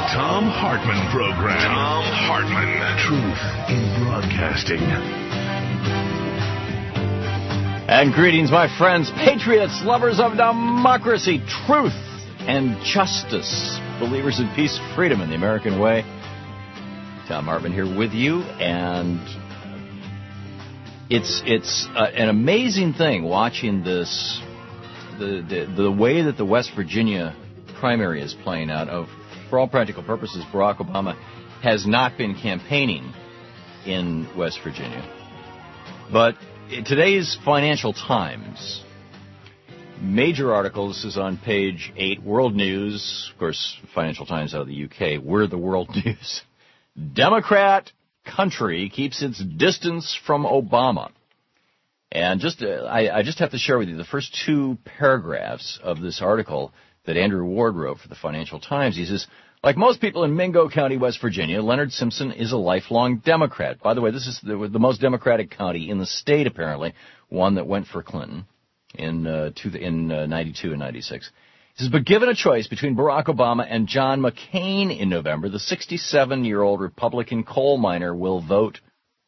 Thom Hartmann Program. Thom Hartmann. Truth in Broadcasting. And greetings, my friends, patriots, lovers of democracy, truth, and justice, believers in peace, freedom, and the American way. Thom Hartmann here with you, and it's an amazing thing watching this, the way that the West Virginia primary is playing out. For all practical purposes, Barack Obama has not been campaigning in West Virginia. But in today's Financial Times, major article, this is on page 8, World News, of course, Financial Times out of the UK, we're the World News. Democrat country keeps its distance from Obama. And I just have to share with you the first two paragraphs of this article that Andrew Ward wrote for the Financial Times. He says, like most people in Mingo County, West Virginia, Leonard Simpson is a lifelong Democrat. By the way, this is the most Democratic county in the state, apparently, one that went for Clinton in 92 and 96. He says, but given a choice between Barack Obama and John McCain in November, the 67-year-old Republican coal miner would vote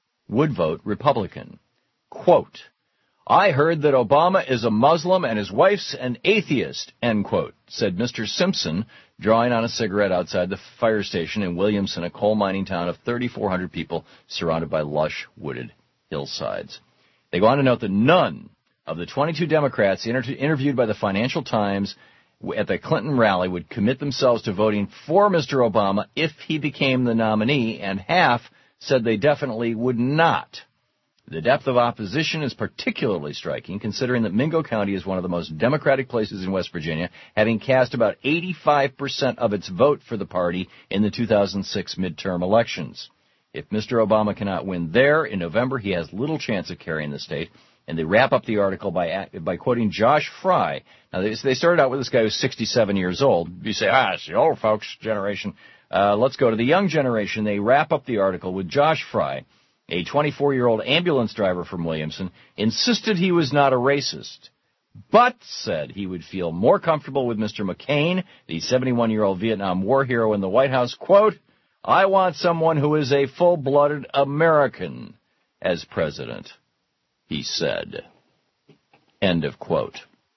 Republican. Quote, I heard that Obama is a Muslim and his wife's an atheist, end quote, said Mr. Simpson, drawing on a cigarette outside the fire station in Williamson, a coal mining town of 3,400 people surrounded by lush, wooded hillsides. They go on to note that none of the 22 Democrats interviewed by the Financial Times at the Clinton rally would commit themselves to voting for Mr. Obama if he became the nominee, and half said they definitely would not. The depth of opposition is particularly striking, considering that Mingo County is one of the most Democratic places in West Virginia, having cast about 85% of its vote for the party in the 2006 midterm elections. If Mr. Obama cannot win there in November, he has little chance of carrying the state. And they wrap up the article by quoting Josh Fry. Now, they started out with this guy who's 67 years old. You say, it's the old folks generation. Let's go to the young generation. They wrap up the article with Josh Fry, a 24-year-old ambulance driver from Williamson, insisted he was not a racist, but said he would feel more comfortable with Mr. McCain, the 71-year-old Vietnam War hero, in the White House. Quote, I want someone who is a full-blooded American as president, he said. End of quote.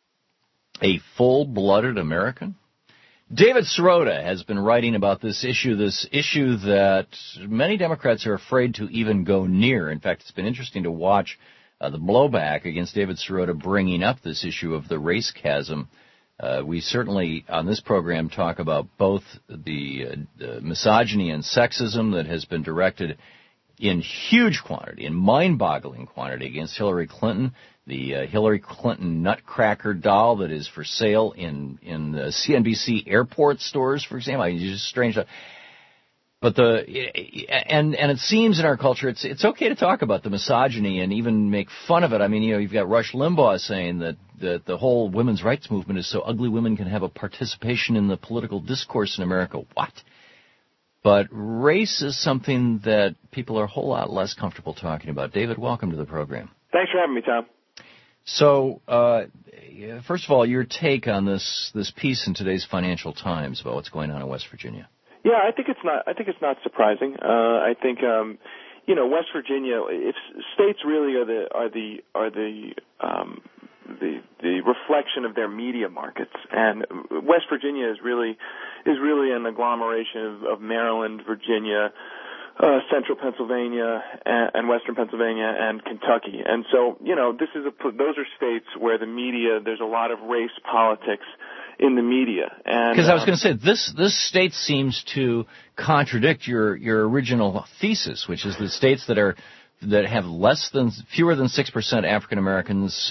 A full-blooded American? David Sirota has been writing about this issue that many Democrats are afraid to even go near. In fact, it's been interesting to watch the blowback against David Sirota bringing up this issue of the race chasm. We certainly, on this program, talk about both the misogyny and sexism that has been directed in huge quantity, in mind-boggling quantity, against Hillary Clinton, the Hillary Clinton nutcracker doll that is for sale in the CNBC airport stores, for example. It's just strange stuff. But and it seems in our culture it's okay to talk about the misogyny and even make fun of it. I mean, you've got Rush Limbaugh saying that the whole women's rights movement is so ugly women can have a participation in the political discourse in America. What? But race is something that people are a whole lot less comfortable talking about. David, welcome to the program. Thanks for having me, Tom. So, first of all, your take on this piece in today's Financial Times about what's going on in West Virginia. Yeah, I think it's not surprising. I think West Virginia, if states really are the reflection of their media markets, and West Virginia is really an agglomeration of Maryland, Virginia, Central Pennsylvania, and Western Pennsylvania, and Kentucky. And so, those are states where the media, there's a lot of race politics in the media. Because I was going to say, this state seems to contradict your original thesis, which is the states that have fewer than 6% African Americans.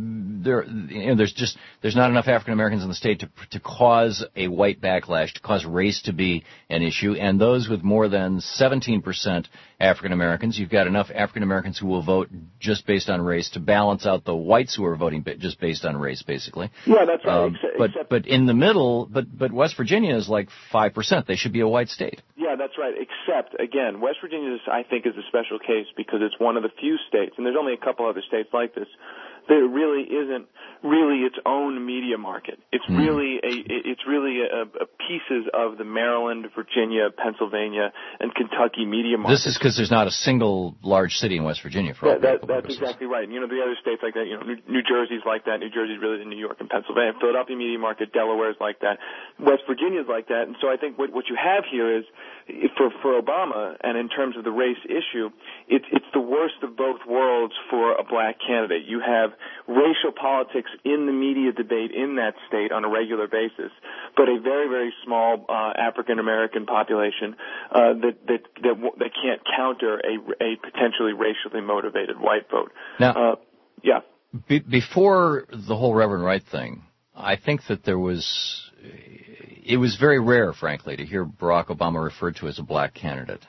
There's not enough African Americans in the state to cause a white backlash, to cause race to be an issue. And those with more than 17% African Americans, you've got enough African Americans who will vote just based on race to balance out the whites who are voting just based on race, basically. Yeah, that's right. But in the middle, but West Virginia is like 5%. They should be a white state. Yeah, Yeah, that's right. Except, again, West Virginia, I think, is a special case because it's one of the few states, and there's only a couple other states like this, that it really isn't really its own media market. It's really a pieces of the Maryland, Virginia, Pennsylvania, and Kentucky media market. This is because there's not a single large city in West Virginia for all that's purposes. exactly right. And, the other states like that, New Jersey's like that. New Jersey's really the New York and Pennsylvania. Philadelphia media market, Delaware's like that. West Virginia's like that. And so I think what you have here is, for Obama, and in terms of the race issue, it's the worst of both worlds for a black candidate. You have racial politics in the media debate in that state on a regular basis, but a very, very small African American population that can't counter a potentially racially motivated white vote. Now, yeah. Before the whole Reverend Wright thing, I think that it was very rare, frankly, to hear Barack Obama referred to as a black candidate.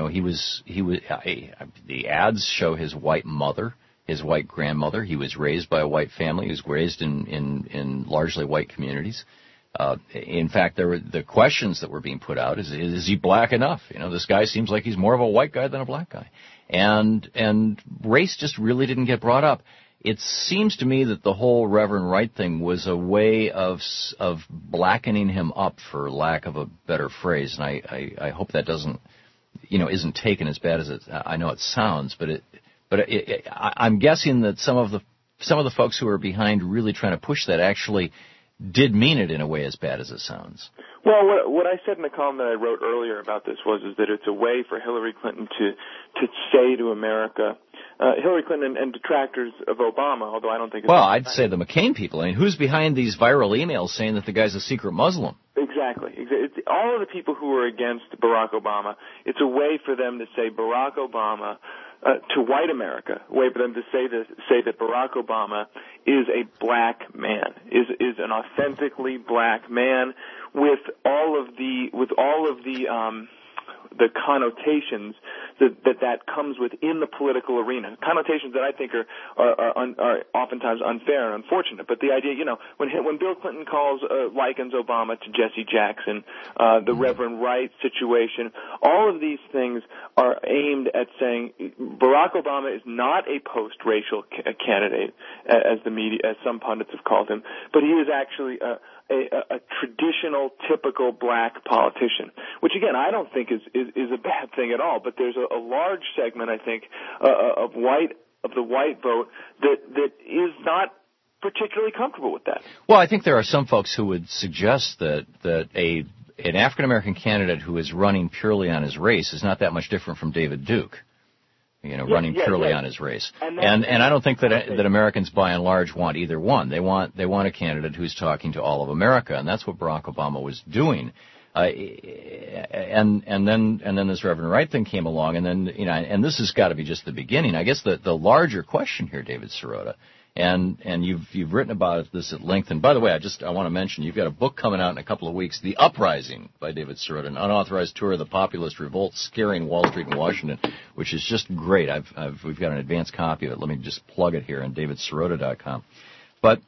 The ads show his white mother, his white grandmother. He was raised by a white family. He was raised in largely white communities. In fact, the questions that were being put out is he black enough? This guy seems like he's more of a white guy than a black guy. And race just really didn't get brought up. It seems to me that the whole Reverend Wright thing was a way of blackening him up, for lack of a better phrase. And I hope that isn't taken as bad as I know it sounds, but I'm guessing that some of the folks who are behind really trying to push that actually did mean it in a way as bad as it sounds. Well, what I said in the column that I wrote earlier about this was that it's a way for Hillary Clinton to say to America, Hillary Clinton and detractors of Obama, although I don't think it's... Well, I'd say the McCain people. I mean, who's behind these viral emails saying that the guy's a secret Muslim? Exactly. It's all of the people who are against Barack Obama, it's a way for them to say Barack Obama to white America, a way for them to say that Barack Obama is a black man, is an authentically black man with all of the connotations that comes within the political arena, connotations that I think are oftentimes unfair and unfortunate. But the idea, when Bill Clinton likens Obama to Jesse Jackson, the Reverend Wright situation, all of these things are aimed at saying Barack Obama is not a post-racial candidate, as some pundits have called him, but he is actually a traditional, typical black politician, which again I don't think is a bad thing at all. But there's a large segment, I think, of the white vote that is not particularly comfortable with that. Well, I think there are some folks who would suggest that an African American candidate who is running purely on his race is not that much different from David Duke. Running purely on his race. And I don't think that Americans by and large want either one. They want a candidate who's talking to all of America, and that's what Barack Obama was doing. And then this Reverend Wright thing came along, and then and this has got to be just the beginning. I guess the larger question here, David Sirota, and you've written about this at length. And by the way, I want to mention you've got a book coming out in a couple of weeks, The Uprising by David Sirota, an unauthorized tour of the populist revolt scaring Wall Street and Washington, which is just great. We've got an advanced copy of it. Let me just plug it here on davidsirota.com. But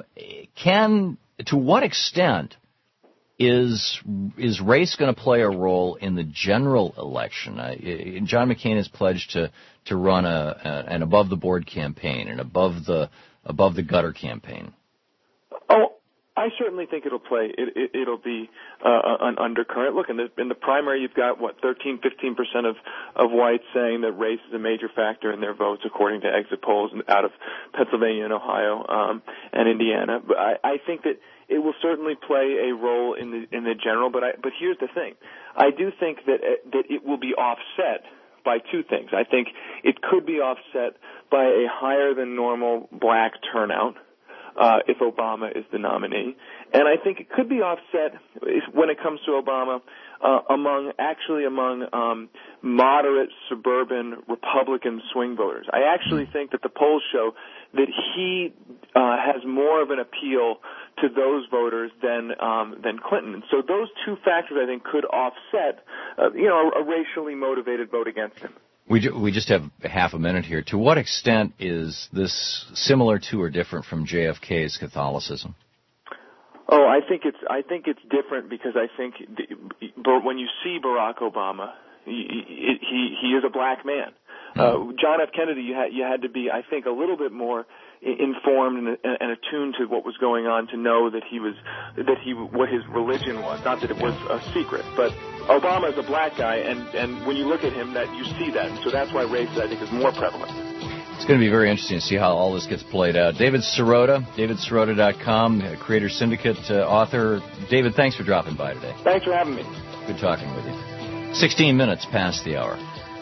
to what extent is race going to play a role in the general election? John McCain has pledged to run an above the board campaign, an above the gutter campaign. Oh, I certainly think it'll play. It'll be an undercurrent. Look, in the primary, you've got 13-15% of whites saying that race is a major factor in their votes, according to exit polls out of Pennsylvania and Ohio and Indiana. But I think that it will certainly play a role in the general. But here's the thing: I do think that it will be offset by two things. I think it could be offset by a higher than normal black turnout if Obama is the nominee, and I think it could be offset when it comes to Obama among moderate suburban Republican swing voters. I actually think that the polls show that he has more of an appeal to those voters than Clinton. So those two factors, I think, could offset a racially motivated vote against him. We just have half a minute here. To what extent is this similar to or different from JFK's Catholicism? Oh, I think it's different because I think when you see Barack Obama, he is a black man. John F. Kennedy, you had to be, I think, a little bit more informed and attuned to what was going on to know that what his religion was. Not that it was a secret, but Obama is a black guy, and when you look at him, that you see that. So that's why race, I think, is more prevalent. It's going to be very interesting to see how all this gets played out. David Sirota, DavidSirota.com, Creator Syndicate author. David, thanks for dropping by today. Thanks for having me. Good talking with you. 16 minutes past the hour.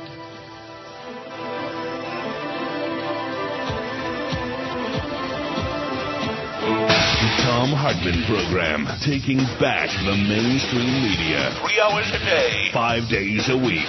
The Thom Hartmann Program, taking back the mainstream media. 3 hours a day, 5 days a week.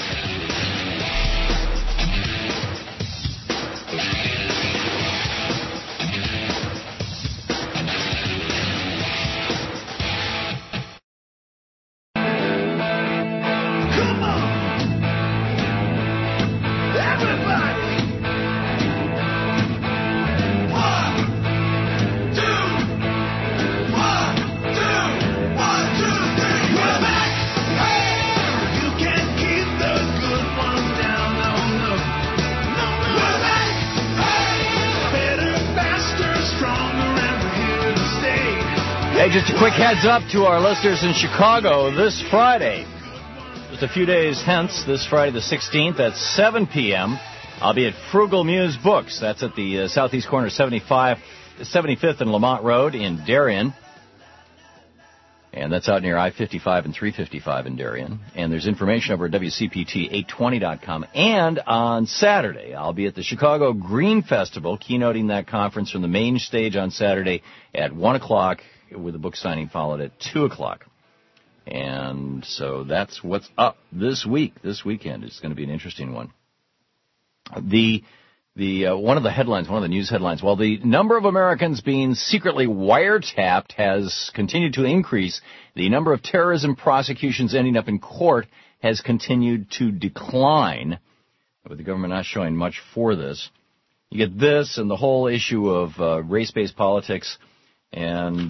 Just a quick heads up to our listeners in Chicago this Friday. Just a few days hence, this Friday the 16th at 7 p.m., I'll be at Frugal Muse Books. That's at the southeast corner of 75th and Lamont Road in Darien. And that's out near I-55 and 355 in Darien. And there's information over at WCPT820.com. And on Saturday, I'll be at the Chicago Green Festival, keynoting that conference from the main stage on Saturday at 1 o'clock, with the book signing followed at 2 o'clock. And so that's what's up this weekend. It's going to be an interesting one. One of the news headlines, while the number of Americans being secretly wiretapped has continued to increase, the number of terrorism prosecutions ending up in court has continued to decline, with the government not showing much for this. You get this and the whole issue of race-based politics, and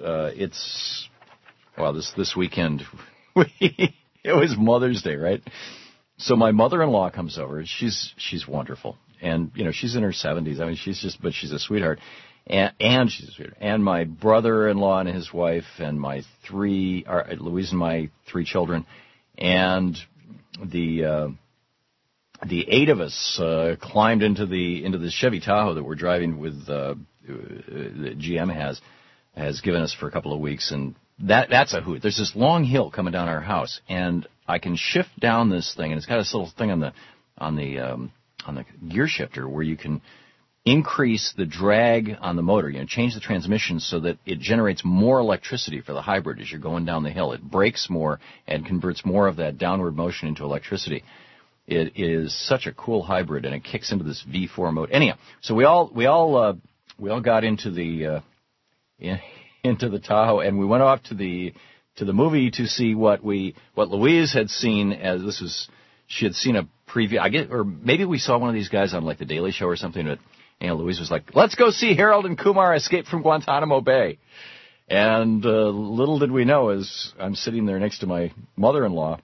this weekend, it was Mother's Day, right? So my mother-in-law comes over. She's wonderful. And, she's in her 70s. I mean, she's a sweetheart. And she's a sweetheart. And my brother-in-law and his wife and Louise and my 3 children. And the 8 of us climbed into the Chevy Tahoe that we're driving with, that GM has given us for a couple of weeks. And that's a hoot. There's this long hill coming down our house, and I can shift down this thing, and it's got this little thing on the gear shifter where you can increase the drag on the motor, change the transmission so that it generates more electricity for the hybrid as you're going down the hill. It brakes more and converts more of that downward motion into electricity. It is such a cool hybrid, and it kicks into this V4 mode. Anyhow, so we all got into the Tahoe, and we went off to the movie to see what Louise had seen she had seen a preview, or maybe we saw one of these guys on like the Daily Show or something, but Louise was like, let's go see Harold and Kumar Escape from Guantanamo Bay. And little did we know, as I'm sitting there next to my mother-in-law,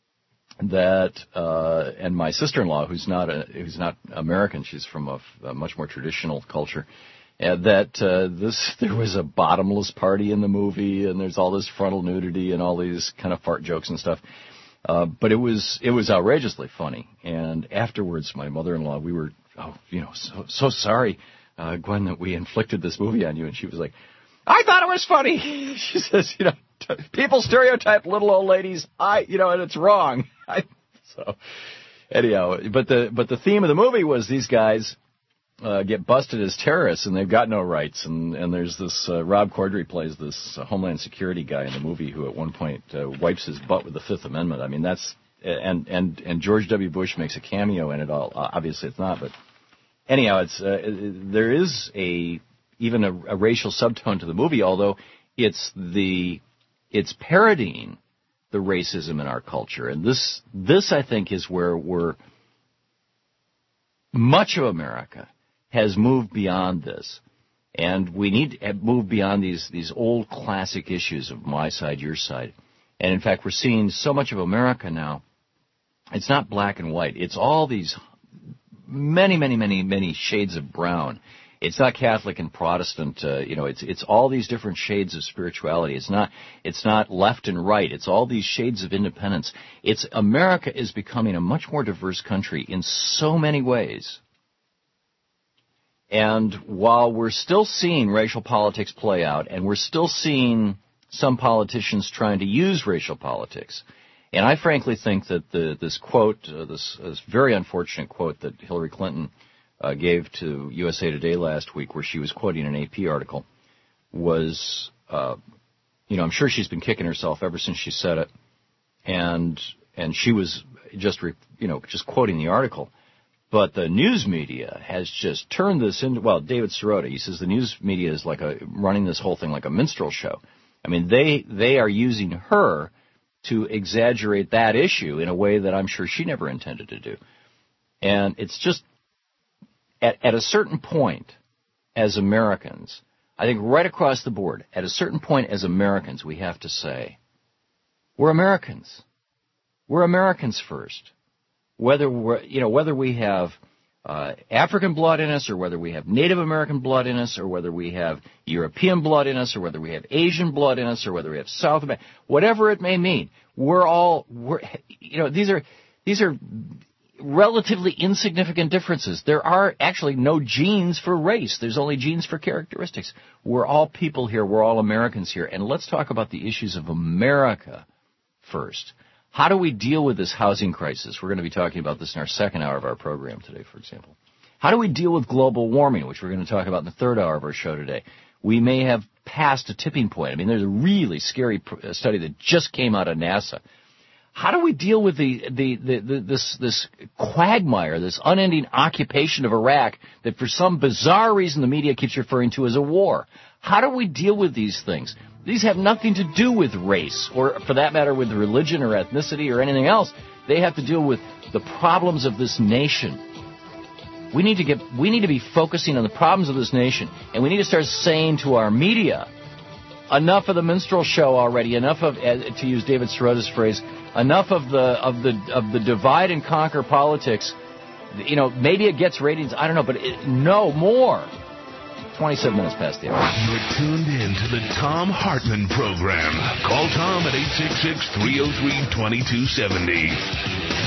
and my sister-in-law, who's not American, she's from a much more traditional culture, there was a bottomless party in the movie, and there's all this frontal nudity and all these kind of fart jokes and stuff. But it was outrageously funny. And afterwards, my mother-in-law, we were, so sorry, Gwen, that we inflicted this movie on you. And she was like, I thought it was funny. She says, people stereotype little old ladies. And it's wrong. So anyhow, but the theme of the movie was these guys get busted as terrorists, and they've got no rights. And there's this Rob Corddry plays this Homeland Security guy in the movie who at one point wipes his butt with the Fifth Amendment. I mean, that's and George W. Bush makes a cameo in it. All obviously it's not, but anyhow, it's there is even a racial subtone to the movie, although it's parodying the racism in our culture, and this I think is where much of America has moved beyond this. And we need to move beyond these old classic issues of my side, your side. And in fact, we're seeing so much of America now. It's not black and white. It's all these many shades of brown. It's not Catholic and Protestant. It's all these different shades of spirituality. It's not left and right. It's all these shades of independence. America is becoming a much more diverse country in so many ways. And while we're still seeing racial politics play out, and we're still seeing some politicians trying to use racial politics, and I frankly think that this quote, this very unfortunate quote that Hillary Clinton gave to USA Today last week, where she was quoting an AP article, was, I'm sure she's been kicking herself ever since she said it, and she was just quoting the article. But the news media has just turned this into, David Sirota, he says the news media is running this whole thing like a minstrel show. I mean, they are using her to exaggerate that issue in a way that I'm sure she never intended to do. And it's just, at a certain point, as Americans, I think right across the board, at a certain point as Americans, we have to say, we're Americans. We're Americans first. Whether we have African blood in us, or whether we have Native American blood in us, or whether we have European blood in us, or whether we have Asian blood in us, or whether we have South American, whatever it may mean, these are relatively insignificant differences. There are actually no genes for race. There's only genes for characteristics. We're all people here. We're all Americans here. And let's talk about the issues of America first. How do we deal with this housing crisis? We're going to be talking about this in our second hour of our program today, for example. How do we deal with global warming, which we're going to talk about in the third hour of our show today? We may have passed a tipping point. I mean, there's a really scary study that just came out of NASA. How do we deal with this quagmire, this unending occupation of Iraq that for some bizarre reason the media keeps referring to as a war? How do we deal with these things? These have nothing to do with race, or for that matter with religion or ethnicity or anything else. They have to deal with the problems of this nation. We need to be focusing on the problems of this nation, and we need to start saying to our media, enough of the minstrel show already, enough of, to use David Sirota's phrase, enough of the divide and conquer politics. Maybe it gets ratings, I don't know, but no more. 27 minutes past the hour. You're tuned in to the Thom Hartmann Program. Call Tom at 866-303-2270.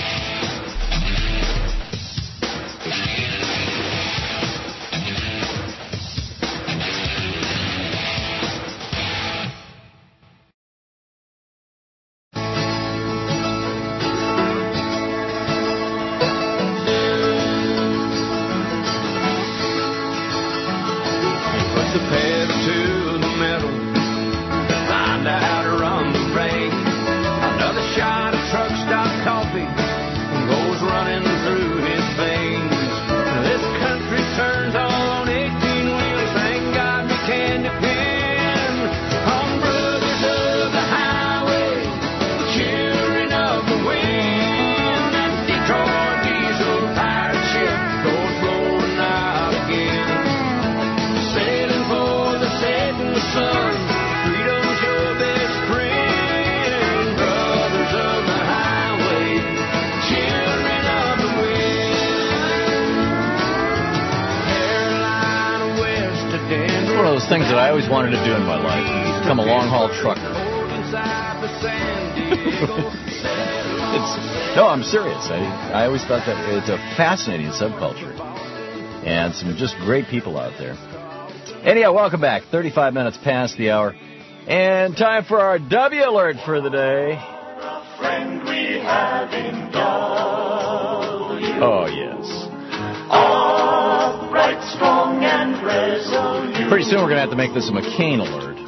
Things that I always wanted to do in my life. Become a long-haul trucker. No, I'm serious. I always thought that it's a fascinating subculture. And some just great people out there. Anyhow, welcome back. 35 minutes past the hour. And time for our W alert for the day. Oh, yes. Upright, strong, and resolute. Pretty soon we're going to have to make this a McCain alert.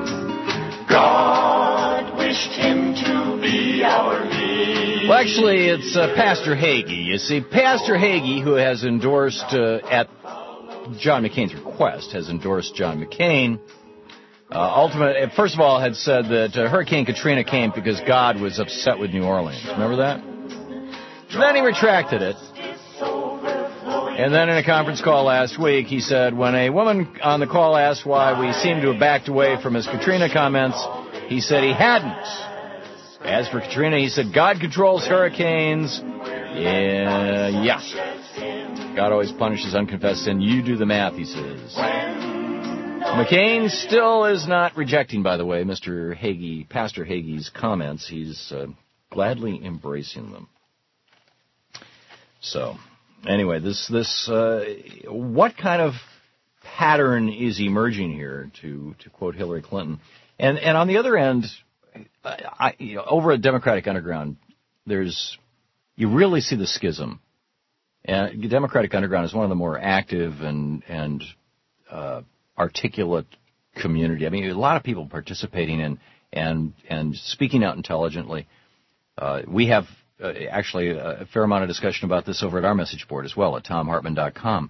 God wished him to be our leader. Well, actually, it's Pastor Hagee. You see, Pastor Hagee, who has endorsed, at John McCain's request, has endorsed John McCain, first of all, had said that Hurricane Katrina came because God was upset with New Orleans. Remember that? Then he retracted it. And then in a conference call last week, he said, when a woman on the call asked why we seemed to have backed away from his Katrina comments, he said he hadn't. As for Katrina, he said, God controls hurricanes. Yeah. God always punishes unconfessed sin. You do the math, he says. McCain still is not rejecting, by the way, Mr. Hagee, Pastor Hagee's comments. He's gladly embracing them. So, anyway, this what kind of pattern is emerging here, to quote Hillary Clinton? And on the other end, over at Democratic Underground, you really see the schism. And Democratic Underground is one of the more active and articulate community. I mean, a lot of people participating in and speaking out intelligently. We have actually a fair amount of discussion about this over at our message board as well at TomHartman.com.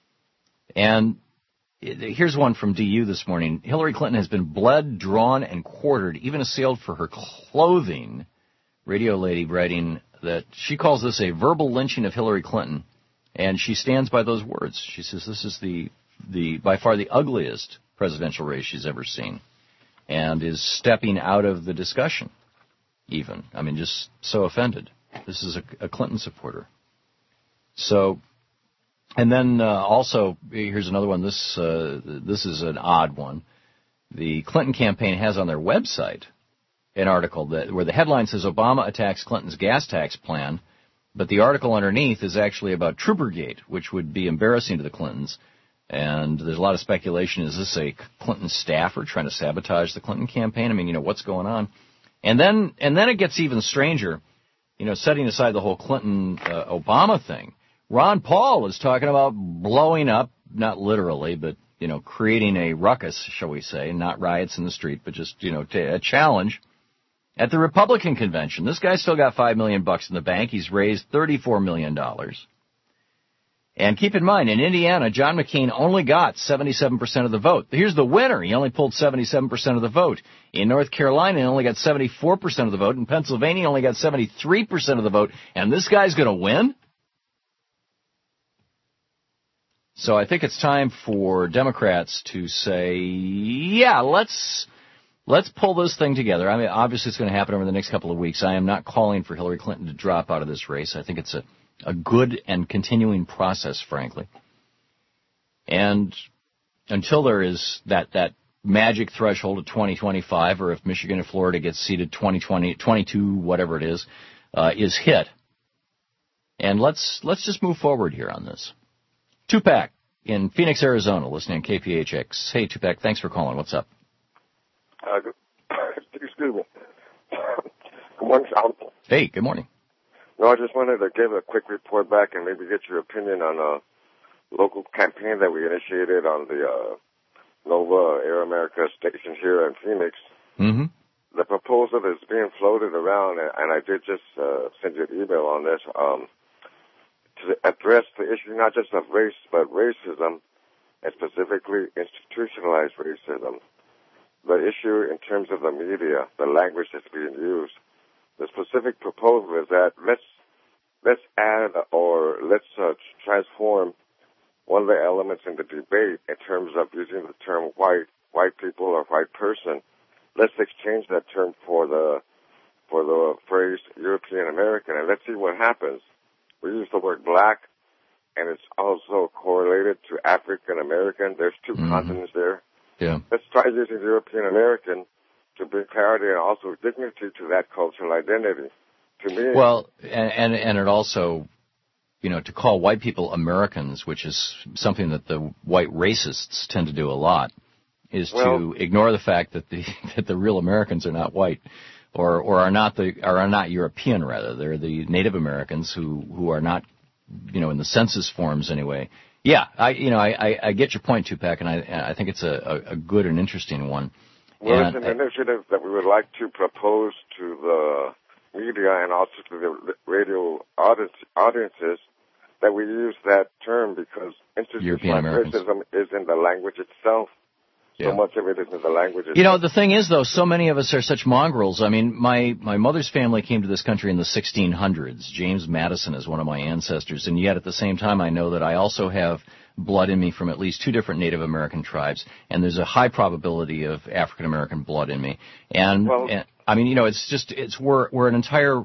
And here's one from DU this morning. Hillary Clinton has been bled, drawn, and quartered, even assailed for her clothing. Radio lady writing that she calls this a verbal lynching of Hillary Clinton, and she stands by those words. She says this is the by far the ugliest presidential race she's ever seen, and is stepping out of the discussion even. I mean, just so offended. This is a Clinton supporter. So, and then also, here's another one. This is an odd one. The Clinton campaign has on their website an article where the headline says Obama attacks Clinton's gas tax plan, but the article underneath is actually about Troopergate, which would be embarrassing to the Clintons. And there's a lot of speculation. Is this a Clinton staffer trying to sabotage the Clinton campaign? I mean, what's going on? And then it gets even stranger. Setting aside the whole Clinton Obama thing, Ron Paul is talking about blowing up, not literally, but creating a ruckus, shall we say, not riots in the street, but just a challenge at the Republican convention. This guy's still got $5 million in the bank. He's raised $34 million. And keep in mind, in Indiana, John McCain only got 77% of the vote. Here's the winner. He only pulled 77% of the vote. In North Carolina, he only got 74% of the vote. In Pennsylvania, he only got 73% of the vote. And this guy's going to win? So I think it's time for Democrats to say, yeah, let's pull this thing together. I mean, obviously it's going to happen over the next couple of weeks. I am not calling for Hillary Clinton to drop out of this race. I think it's a good and continuing process, frankly. And until there is that magic threshold of 2025, or if Michigan and Florida get seated 2022, whatever it is hit. And let's just move forward here on this. Tupac in Phoenix, Arizona, listening on KPHX. Hey, Tupac, thanks for calling. What's up? Excuse me. Good morning, Sean. Hey, good morning. No, I just wanted to give a quick report back and maybe get your opinion on a local campaign that we initiated on the Nova Air America station here in Phoenix. Mm-hmm. The proposal is being floated around, and I did just send you an email on this, to address the issue not just of race, but racism, and specifically institutionalized racism. The issue in terms of the media, the language that's being used. The specific proposal is that let's add or let's transform one of the elements in the debate in terms of using the term white people or white person. Let's exchange that term for the phrase European American, and let's see what happens. We use the word black, and it's also correlated to African American. There's two continents there. Yeah. Let's try using European American to bring clarity and also dignity to that cultural identity. To me, well, and it also, to call white people Americans, which is something that the white racists tend to do a lot, is to ignore the fact that the real Americans are not white, or are not European rather. They're the Native Americans who are not, in the census forms anyway. Yeah, I get your point, Tupac, and I think it's a good and interesting one. Well, it's an initiative that we would like to propose to the media and also to the radio audiences that we use that term because institutional racism is in the language itself. So much of it is in the languages. You know, the thing is, though, so many of us are such mongrels. I mean, my mother's family came to this country in the 1600s. James Madison is one of my ancestors, and yet at the same time, I know that I also have blood in me from at least 2 different Native American tribes, and there's a high probability of African American blood in me. And I mean, you know, we're an entire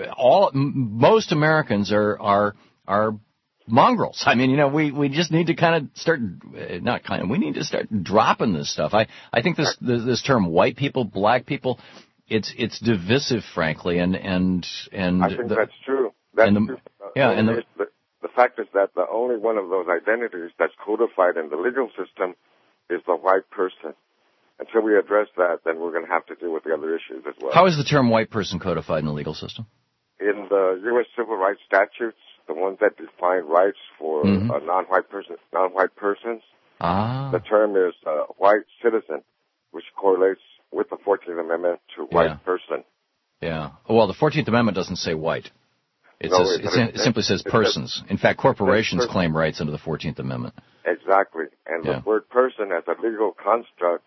most Americans are mongrels. I mean, you know, we just need to kind of start, we need to start dropping this stuff. I think this term white people, black people, it's divisive, frankly, and I think that's true. That's true. The fact is that the only one of those identities that's codified in the legal system is the white person. Until we address that, then we're going to have to deal with the other issues as well. How is the term white person codified in the legal system? In the U.S. civil rights statutes, the ones that define rights for non-white persons, the term is white citizen, which correlates with the 14th Amendment to white person. Yeah. Well, the 14th Amendment doesn't say white. It simply says persons. In fact, corporations claim rights under the 14th Amendment. Exactly. And the word person as a legal construct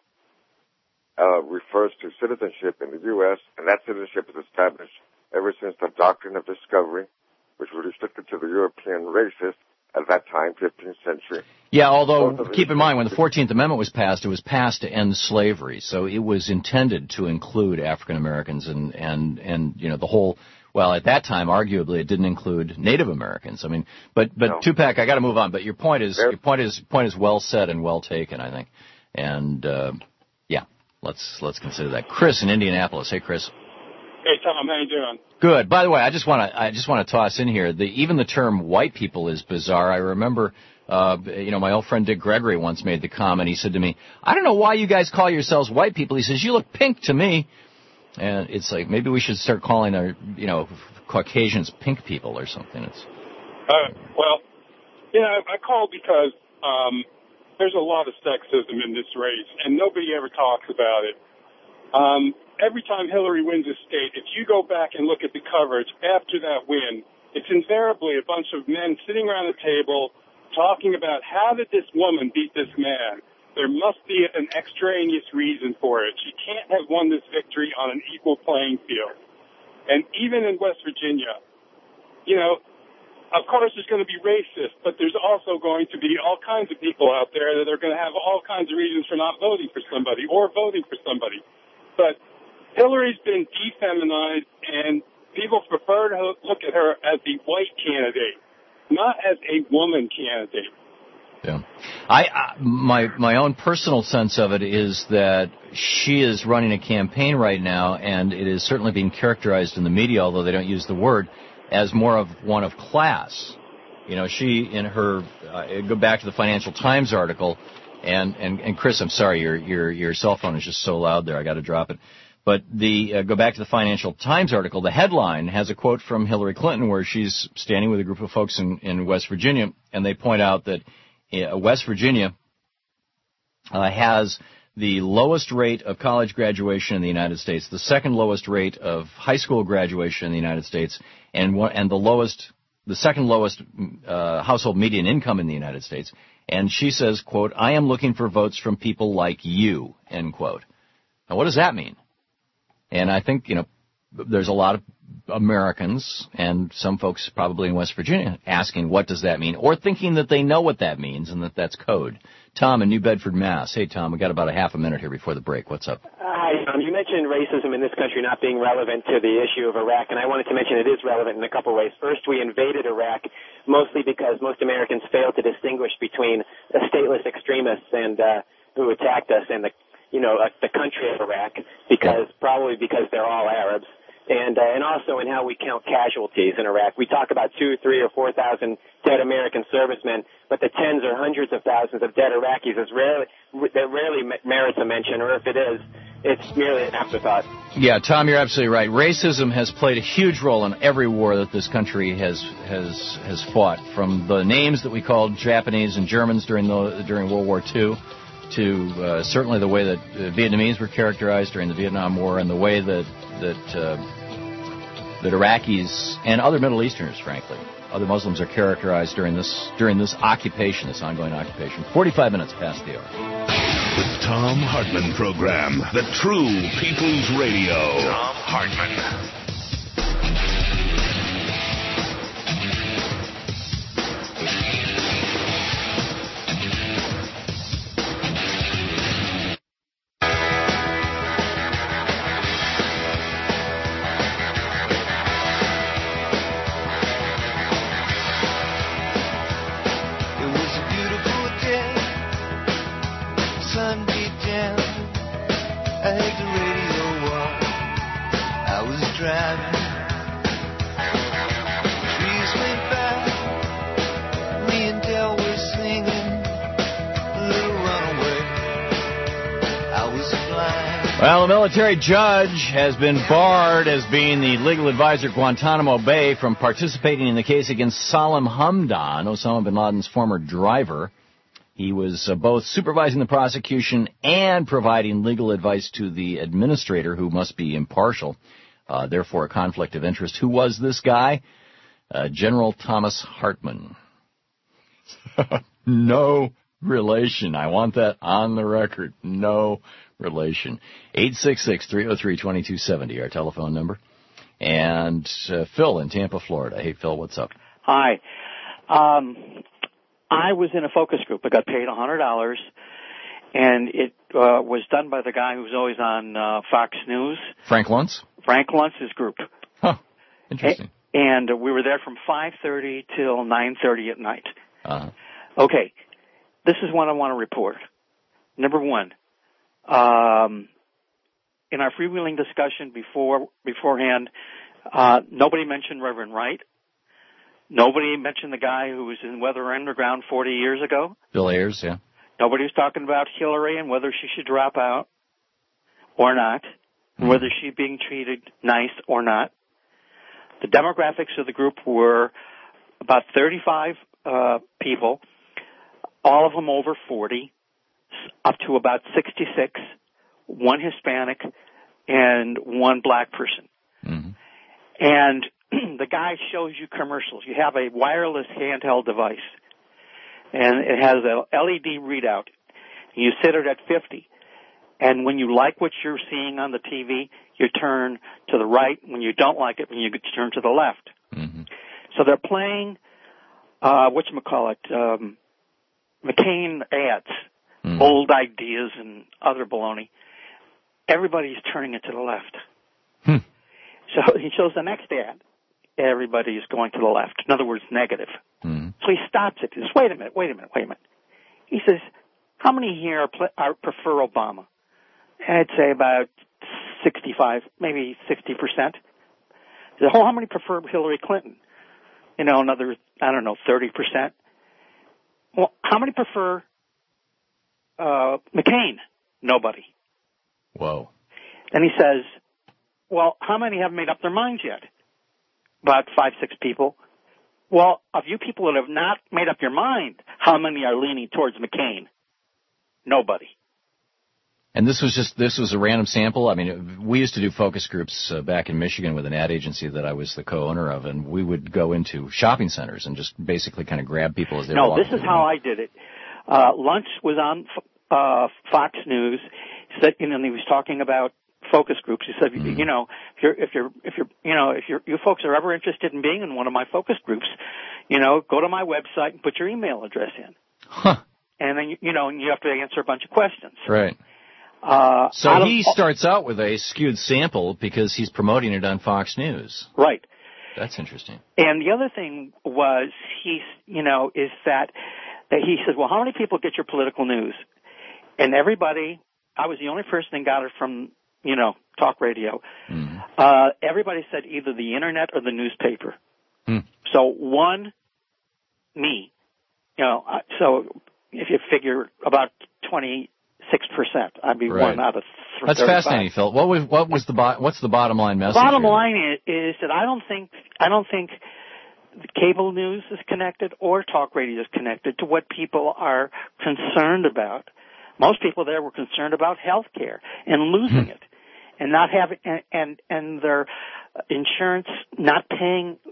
refers to citizenship in the U.S., and that citizenship is established ever since the doctrine of discovery, which was restricted to the European races at that time, 15th century. Yeah, although keep in mind, when the 14th Amendment was passed, it was passed to end slavery. So it was intended to include African Americans and you know, the whole. Well, at that time, arguably, it didn't include Native Americans. I mean, but Tupac, I got to move on. But your point is well said and well taken, I think. And let's consider that. Chris in Indianapolis. Hey, Chris. Hey, Tom. How you doing? Good. By the way, I just want to toss in here even the term white people is bizarre. I remember, my old friend Dick Gregory once made the comment. He said to me, "I don't know why you guys call yourselves white people." He says, "You look pink to me." And it's like, maybe we should start calling our, Caucasians pink people or something. I call because there's a lot of sexism in this race, and nobody ever talks about it. Every time Hillary wins a state, if you go back and look at the coverage after that win, it's invariably a bunch of men sitting around the table talking about how did this woman beat this man. There must be an extraneous reason for it. She can't have won this victory on an equal playing field. And even in West Virginia, of course there's going to be racists, but there's also going to be all kinds of people out there that are going to have all kinds of reasons for not voting for somebody or voting for somebody. But Hillary's been defeminized, and people prefer to look at her as the white candidate, not as a woman candidate. Yeah. My own personal sense of it is that she is running a campaign right now, and it is certainly being characterized in the media, although they don't use the word, as more of one of class. She in her go back to the Financial Times article, and Chris, I'm sorry, your cell phone is just so loud there, I got to drop it. But go back to the Financial Times article. The headline has a quote from Hillary Clinton where she's standing with a group of folks in West Virginia, and they point out that West Virginia has the lowest rate of college graduation in the United States, the second lowest rate of high school graduation in the United States, and the second lowest household median income in the United States. And she says, quote, "I am looking for votes from people like you," end quote. Now, what does that mean? And I think, there's a lot of Americans and some folks probably in West Virginia asking what does that mean, or thinking that they know what that means and that's code. Tom in New Bedford, Mass. Hey, Tom, we got about a half a minute here before the break. What's up? Hi, Tom. You mentioned racism in this country not being relevant to the issue of Iraq, and I wanted to mention it is relevant in a couple ways. First, we invaded Iraq mostly because most Americans failed to distinguish between the stateless extremists and who attacked us and the country of Iraq, probably because they're all Arabs. And also in how we count casualties in Iraq. We talk about 2,000, 3,000, or 4,000 dead American servicemen, but the tens or hundreds of thousands of dead Iraqis rarely merits a mention, or if it is, it's merely an afterthought. Yeah, Tom, you're absolutely right. Racism has played a huge role in every war that this country has fought, from the names that we called Japanese and Germans during World War II to certainly the way that Vietnamese were characterized during the Vietnam War, and the way that Iraqis and other Middle Easterners, frankly, other Muslims are characterized during this occupation, this ongoing occupation. 45 minutes past the hour. The Thom Hartmann Program, the true people's radio. Thom Hartmann. Well, a military judge has been barred as being the legal advisor at Guantanamo Bay from participating in the case against Salam Hamdan, Osama bin Laden's former driver. He was both supervising the prosecution and providing legal advice to the administrator, who must be impartial, therefore a conflict of interest. Who was this guy? General Thomas Hartmann. No relation. I want that on the record. No relation. 866-303-2270, our telephone number. And Phil in Tampa, Florida. Hey, Phil, what's up? Hi. I was in a focus group. I got paid $100, and it was done by the guy who's always on Fox News. Frank Luntz? Frank Luntz's group. Huh. Interesting. And we were there from 5:30 till 9:30 at night. Uh-huh. Okay. This is what I want to report. Number one, in our freewheeling discussion beforehand, nobody mentioned Reverend Wright. Nobody mentioned the guy who was in Weather Underground 40 years ago. Bill Ayers, yeah. Nobody was talking about Hillary and whether she should drop out or not, and whether she's being treated nice or not. The demographics of the group were about 35 people, all of them over 40, up to about 66, one Hispanic, and one black person. Mm-hmm. And the guy shows you commercials. You have a wireless handheld device, and it has a LED readout. You set it at 50, and when you like what you're seeing on the TV, you turn to the right. When you don't like it, you turn to the left. Mm-hmm. So they're playing, McCain ads, old ideas and other baloney. Everybody's turning it to the left. So he shows the next ad. Everybody's going to the left. In other words, negative. So he stops it. He says, wait a minute. He says, how many here prefer Obama? And I'd say about 65, maybe 60%. He said, how many prefer Hillary Clinton? Another, 30%. Well, how many prefer McCain? Nobody. Whoa. Then he says, well, how many haven't made up their minds yet? About 5, 6 people. Well, of you people that have not made up your mind, how many are leaning towards McCain? Nobody. And this was a random sample? I mean, we used to do focus groups back in Michigan with an ad agency that I was the co-owner of, and we would go into shopping centers and just basically kind of grab people as they were walking. No, this is how I did it. Lunch was on Fox News. He said, and he was talking about focus groups. He said, if you folks are ever interested in being in one of my focus groups, go to my website and put your email address in. Huh. And then, you have to answer a bunch of questions. Right. So he starts out with a skewed sample because he's promoting it on Fox News. Right. That's interesting. And the other thing was is that he said, well, how many people get your political news? And everybody, I was the only person that got it from, talk radio. Everybody said either the internet or the newspaper. So me, so if you figure about 26%, I'd be right. 1 out of 35. That's fascinating, Phil. What's the bottom line message? The bottom line is that I don't think the cable news is connected or talk radio is connected to what people are concerned about. Most people there were concerned about health care and losing it, and not having and their insurance not paying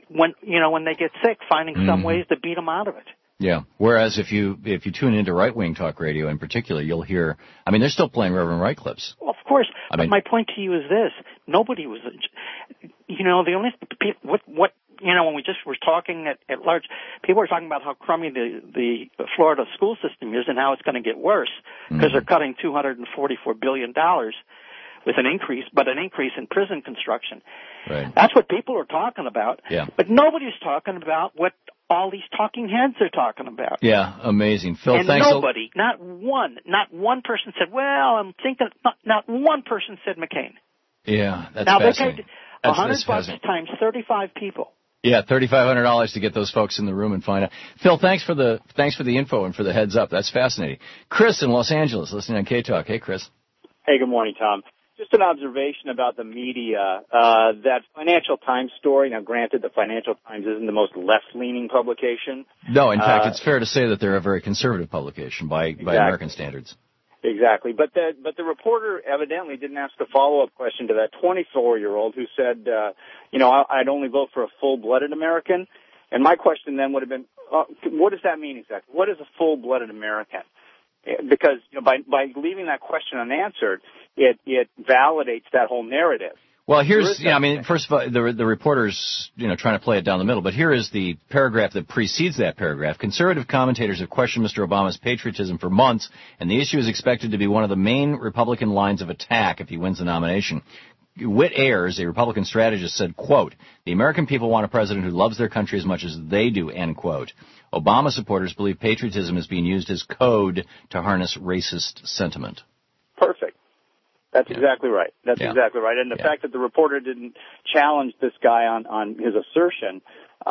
when they get sick, finding some ways to beat them out of it. Yeah. Whereas if you tune into right-wing talk radio in particular, you'll hear, I mean, they're still playing Reverend Wright clips. Well, of course. But my point to you is this. Nobody was, the only people, when we just were talking at large, people were talking about how crummy the Florida school system is and how it's going to get worse because they're cutting $244 billion with an increase in prison construction. Right. That's what people are talking about. Yeah. But nobody's talking about what all these talking heads are talking about. Yeah, amazing. Phil, and thanks. Nobody, not one person said, well, I'm thinking, not one person said McCain. Yeah, that's now, fascinating. Now, they paid $100 times 35 people. Yeah, $3,500 to get those folks in the room and find out. Phil, thanks for the info and for the heads up. That's fascinating. Chris in Los Angeles, listening on K-Talk. Hey, Chris. Hey, good morning, Tom. Just an observation about the media. That Financial Times story, now granted the Financial Times isn't the most left-leaning publication. No, in fact, it's fair to say that they're a very conservative publication by American standards. Exactly. But the reporter evidently didn't ask a follow-up question to that 24-year-old who said, I'd only vote for a full-blooded American. And my question then would have been, what does that mean exactly? What is a full-blooded American? Because by leaving that question unanswered, it validates that whole narrative. Well, first of all, the reporter's, trying to play it down the middle, but here is the paragraph that precedes that paragraph. Conservative commentators have questioned Mr. Obama's patriotism for months, and the issue is expected to be one of the main Republican lines of attack if he wins the nomination. Whit Ayers, a Republican strategist, said, quote, the American people want a president who loves their country as much as they do, end quote. Obama supporters believe patriotism is being used as code to harness racist sentiment. Perfect. That's exactly right. That's exactly right. And the fact that the reporter didn't challenge this guy on his assertion,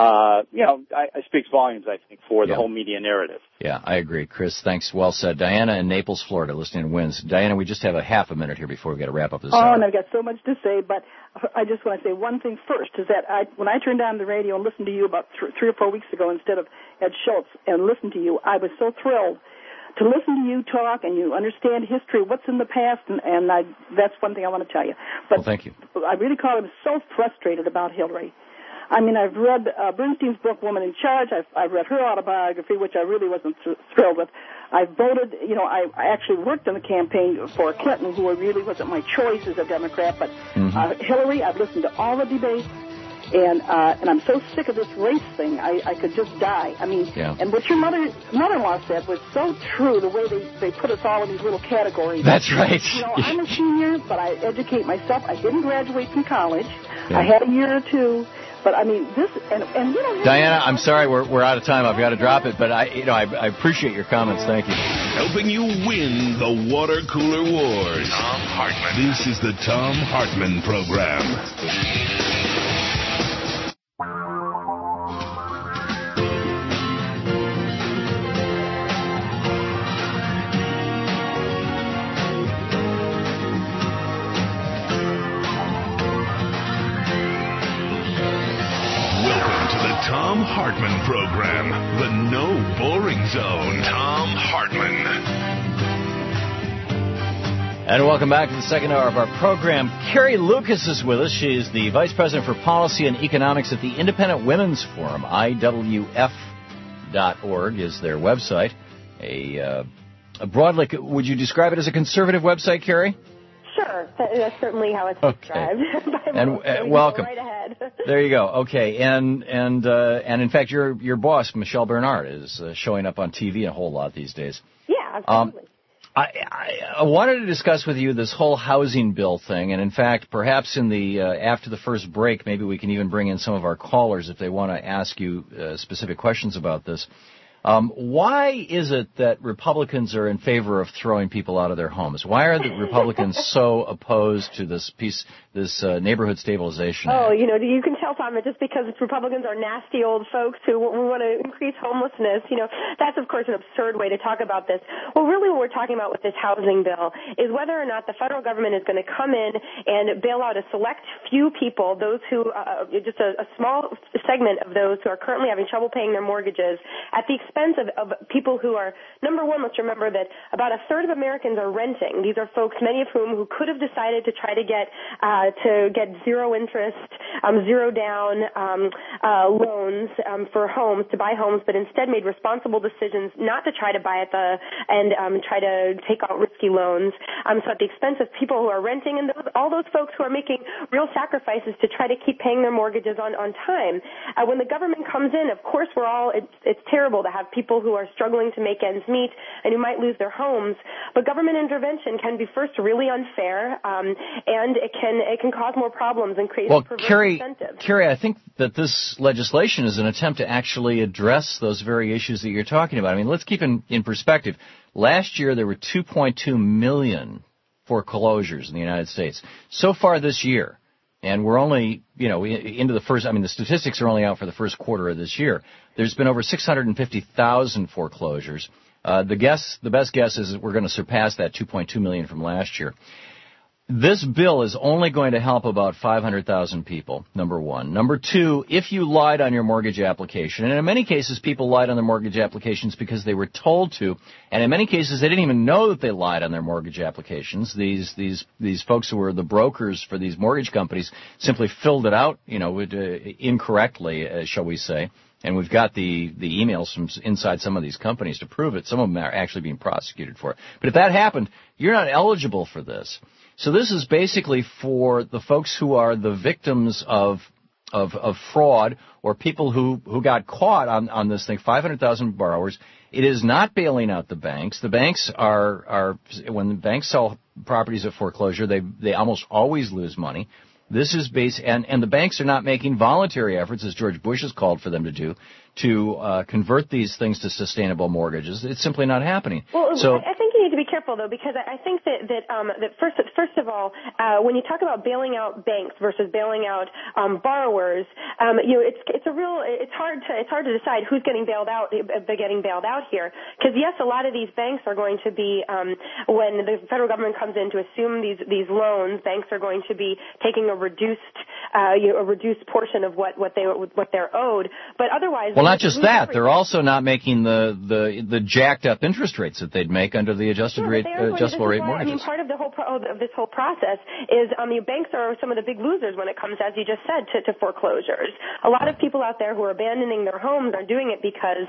speaks volumes, I think, for the whole media narrative. Yeah, I agree. Chris, thanks. Well said. Diana in Naples, Florida, listening to Wins. Diana, we just have a half a minute here before we got to wrap up this hour. And I've got so much to say, but I just want to say one thing first, is that when I turned on the radio and listened to you about 3 or 4 weeks ago instead of Ed Schultz and listened to you, I was so thrilled to listen to you talk, and you understand history, what's in the past, and that's one thing I want to tell you. But thank you. I really I'm so frustrated about Hillary. I mean, I've read Bernstein's book, Woman in Charge. I've read her autobiography, which I really wasn't thrilled with. I voted, I actually worked in the campaign for Clinton, who really wasn't my choice as a Democrat, but Hillary, I've listened to all the debates. And I'm so sick of this race thing, I could just die. I mean, and what your mother-in-law said was so true, the way they put us all in these little categories. That's right. I'm a senior, but I educate myself. I didn't graduate from college. I had a year or two. But I mean, this and Diana, I'm sorry, we're out of time. I've got to drop it, but I appreciate your comments. Thank you. Helping you win the water cooler wars. Tom Hartman. This is the Tom Hartman Program. Tom Hartman Program, the no boring zone. Tom Hartman. And welcome back to the second hour of our program. Carrie Lucas is with us. She is the Vice President for Policy and Economics at the Independent Women's Forum. IWF.org is their website. Broadly, would you describe it as a conservative website, Carrie? Sure. That's certainly how it's described. And welcome. Right ahead. There you go. Okay. And in fact, your boss, Michelle Bernard, is showing up on TV a whole lot these days. Yeah, absolutely. I wanted to discuss with you this whole housing bill thing, and in fact, perhaps in the after the first break, maybe we can even bring in some of our callers if they want to ask you specific questions about this. Why is it that Republicans are in favor of throwing people out of their homes? Why are the Republicans so opposed to this neighborhood stabilization act? Oh, you can tell, Tom, just because Republicans are nasty old folks who want to increase homelessness. That's, of course, an absurd way to talk about this. Well, really what we're talking about with this housing bill is whether or not the federal government is going to come in and bail out a select few people, those who, just a small segment of those who are currently having trouble paying their mortgages at the expense of people who are, number one, let's remember that about a third of Americans are renting. These are folks, many of whom who could have decided to try to get zero interest, zero down loans for homes, to buy homes, but instead made responsible decisions not to try to buy and try to take out risky loans. So at the expense of people who are renting, and all those folks who are making real sacrifices to try to keep paying their mortgages on time. When the government comes in, of course, it's terrible to have people who are struggling to make ends meet and who might lose their homes. But government intervention can be first really unfair, and it can cause more problems and create perverse incentives. Carrie, I think that this legislation is an attempt to actually address those very issues that you're talking about. I mean, let's keep in perspective. Last year, there were 2.2 million foreclosures in the United States. So far this year, and we're only, into the first, the statistics are only out for the first quarter of this year. There's been over 650,000 foreclosures. The best guess is that we're going to surpass that 2.2 million from last year. This bill is only going to help about 500,000 people, number one. Number two, if you lied on your mortgage application, and in many cases people lied on their mortgage applications because they were told to, and in many cases they didn't even know that they lied on their mortgage applications. These folks who were the brokers for these mortgage companies simply filled it out, incorrectly, shall we say. And we've got the emails from inside some of these companies to prove it. Some of them are actually being prosecuted for it. But if that happened, you're not eligible for this. So this is basically for the folks who are the victims of fraud, or people who got caught on this thing, 500,000 borrowers. It is not bailing out the banks. The banks are when the banks sell properties at foreclosure, they almost always lose money. This is and the banks are not making voluntary efforts, as George Bush has called for them to do, to convert these things to sustainable mortgages. It's simply not happening. Well, so I think you need to be careful, though, because I think that first of all, when you talk about bailing out banks versus bailing out borrowers, it's hard to decide who's getting bailed out here. Because yes, a lot of these banks are going to be when the federal government comes in to assume these loans, banks are going to be taking a reduced portion of what they're owed. But otherwise, well, not just that, they're also not making the jacked up interest rates that they'd make under the adjustable rate mortgages. Part of the of this whole process is banks are some of the big losers when it comes, as you just said, to foreclosures. A lot of people out there who are abandoning their homes are doing it because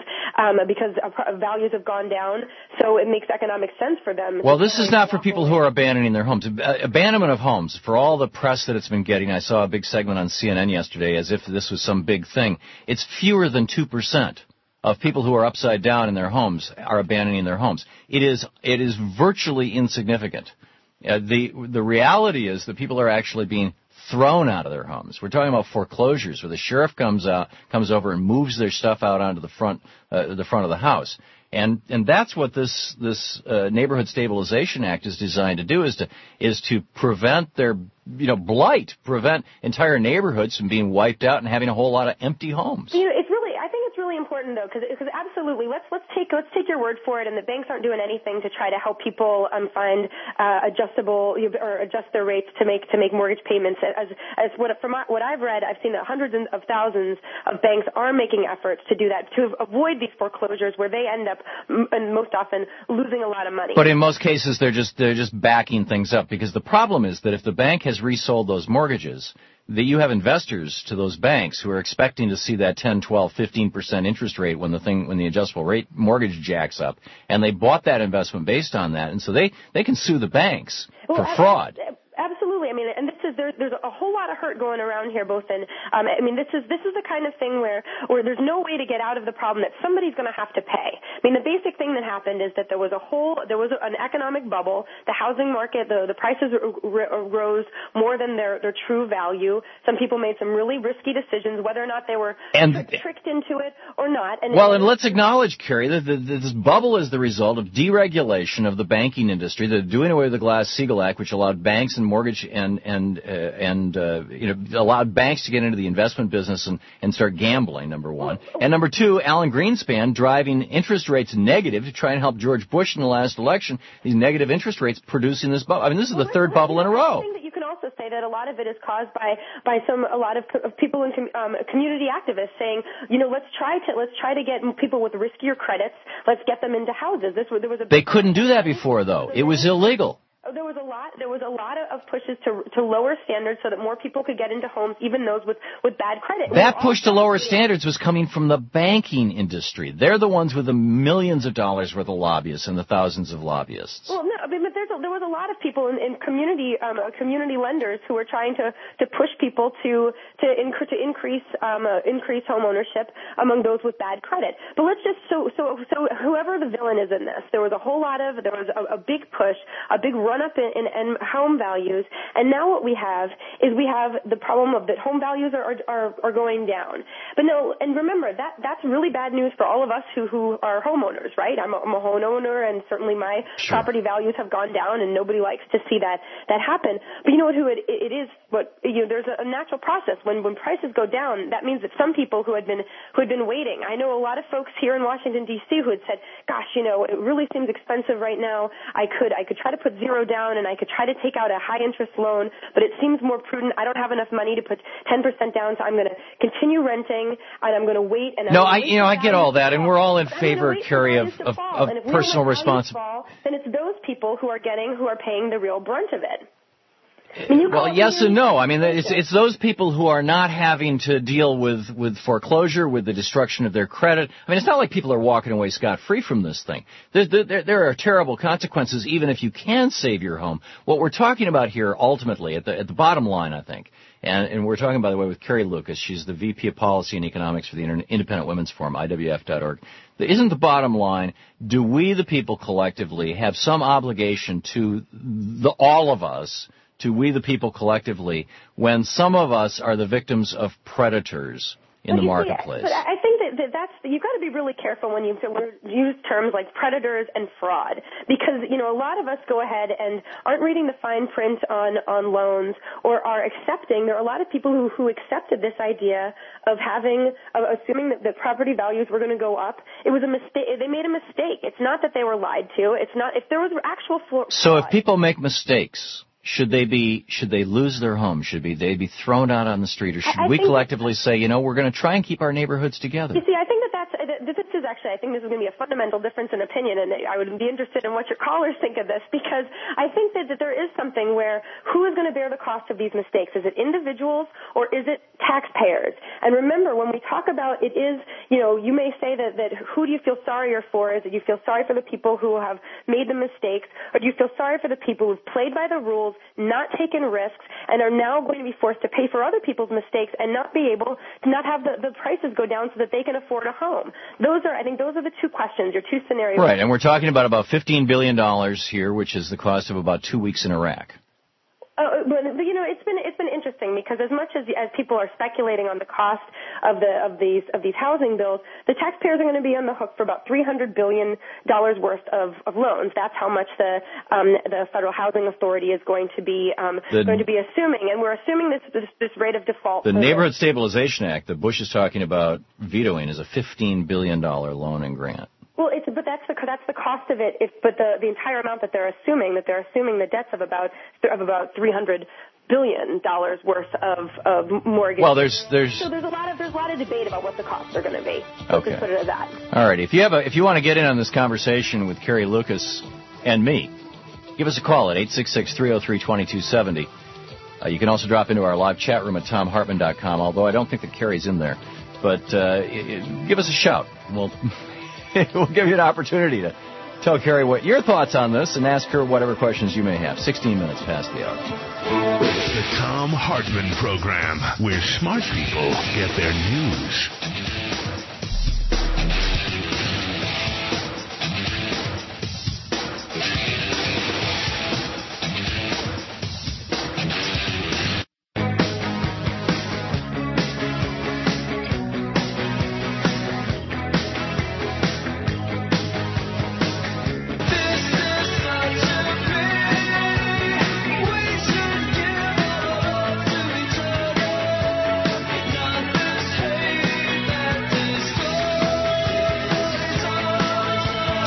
values have gone down, so it makes economic sense for them. Well, this is not for people who are abandoning their homes. Abandonment of homes, for all the press that it's been getting, I saw a big segment on CNN yesterday as if this was some big thing. It's fewer than 2% of people who are upside down in their homes are abandoning their homes. It is virtually insignificant. The reality is that people are actually being thrown out of their homes. We're talking about foreclosures where the sheriff comes over and moves their stuff out onto the front of the house. And that's what this Neighborhood Stabilization Act is designed to do, is to prevent their blight, prevent entire neighborhoods from being wiped out and having a whole lot of empty homes. I think it's really important, though, because absolutely, let's take your word for it. And the banks aren't doing anything to try to help people find adjustable or adjust their rates to make mortgage payments. From what I've read, I've seen that hundreds of thousands of banks are making efforts to do that, to avoid these foreclosures where they end up, and most often, losing a lot of money. But in most cases, they're just backing things up, because the problem is that if the bank has resold those mortgages, that you have investors to those banks who are expecting to see that 10, 12, 15% interest rate when the adjustable rate mortgage jacks up, and they bought that investment based on that, and so they can sue the banks for fraud. Absolutely. And there's a whole lot of hurt going around here, both in, this is the kind of thing where there's no way to get out of the problem, that somebody's going to have to pay. The basic thing that happened is that there was an economic bubble. The housing market, the prices rose more than their true value. Some people made some really risky decisions, whether or not they were tricked into it or not. And let's acknowledge, Carrie, that this bubble is the result of deregulation of the banking industry, the doing away with the Glass-Steagall Act, which allowed banks and mortgage and allowed banks to get into the investment business and start gambling, number one. And number two, Alan Greenspan driving interest rates negative to try and help George Bush in the last election. These negative interest rates producing this bubble. I mean, this is the third bubble in a row. I think that you can also say that a lot of it is caused by a lot of people in community activists saying, let's try to get people with riskier credits. Let's get them into houses. They couldn't do that before, though. It was illegal. There was a lot of pushes to lower standards so that more people could get into homes, even those with bad credit. That push to lower standards was coming from the banking industry. They're the ones with the millions of dollars worth of lobbyists and the thousands of lobbyists. Well, no, I mean, but there was a lot of people in community lenders who were trying to push people to increase home ownership among those with bad credit. But let's just so whoever the villain is in this, there was a big push, a big run up in home values, and now what we have is the problem of that home values are going down. But no, and remember that's really bad news for all of us who are homeowners, right? I'm a homeowner, and certainly my property values have gone down, and nobody likes to see that happen. But you know what? There's a natural process when prices go down. That means that some people who had been waiting. I know a lot of folks here in Washington D.C. who had said, "Gosh, it really seems expensive right now. I could try to put zero down, and I could try to take out a high interest loan, but it seems more prudent. I don't have enough money to put 10% down, so I'm going to continue renting, and I'm going to wait." And I get all that, and we're all in favor, Carrie, of personal responsibility. Then it's those people who are paying the real brunt of it. Well, yes and no. I mean, it's those people who are not having to deal with foreclosure, with the destruction of their credit. I mean, it's not like people are walking away scot-free from this thing. There are terrible consequences, even if you can save your home. What we're talking about here, ultimately, at the bottom line, I think, and we're talking, by the way, with Carrie Lucas. She's the VP of Policy and Economics for the Independent Women's Forum, IWF.org. Isn't the bottom line, do we, the people, collectively, have some obligation to all of us, to we the people collectively, when some of us are the victims of predators in the marketplace? But I think that's you've got to be really careful when you use terms like predators and fraud, because a lot of us go ahead and aren't reading the fine print on loans, or are accepting. There are a lot of people who accepted this idea of assuming that property values were going to go up. It was a mistake. They made a mistake. It's not that they were lied to. It's not if there was actual fraud. So if people make mistakes, should they lose their home? Should they be thrown out on the street, or should we collectively say, we're going to try and keep our neighborhoods together? You see, I think I think this is going to be a fundamental difference in opinion, and I would be interested in what your callers think of this, because I think that there is something where who is going to bear the cost of these mistakes? Is it individuals, or is it taxpayers? And remember, when we talk about it is, you may say that who do you feel sorrier for? Is it you feel sorry for the people who have made the mistakes, or do you feel sorry for the people who've played by the rules, not taken risks, and are now going to be forced to pay for other people's mistakes and not be able to not have the prices go down so that they can afford a home? I think those are the two questions, your two scenarios. Right, and we're talking about $15 billion here, which is the cost of about 2 weeks in Iraq. But it's been interesting, because as much as people are speculating on the cost of these housing bills, the taxpayers are going to be on the hook for about $300 billion worth of loans. That's how much the Federal Housing Authority is going to be assuming, and we're assuming this rate of default. The Neighborhood Stabilization Act that Bush is talking about vetoing is a $15 billion loan and grant. Well, that's the cost of it. But the entire amount that they're assuming the debts of about $300 billion worth of mortgage. Well, there's a lot of debate about what the costs are going to be. Okay. Let's put it at that. All right. If you want to get in on this conversation with Carrie Lucas and me, give us a call at 866-303-2270. You can also drop into our live chat room at TomHartman.com. Although I don't think that Carrie's in there, but give us a shout. We'll give you an opportunity to tell Carrie what your thoughts on this and ask her whatever questions you may have. 16 minutes past the hour. The Thom Hartmann Program, where smart people get their news.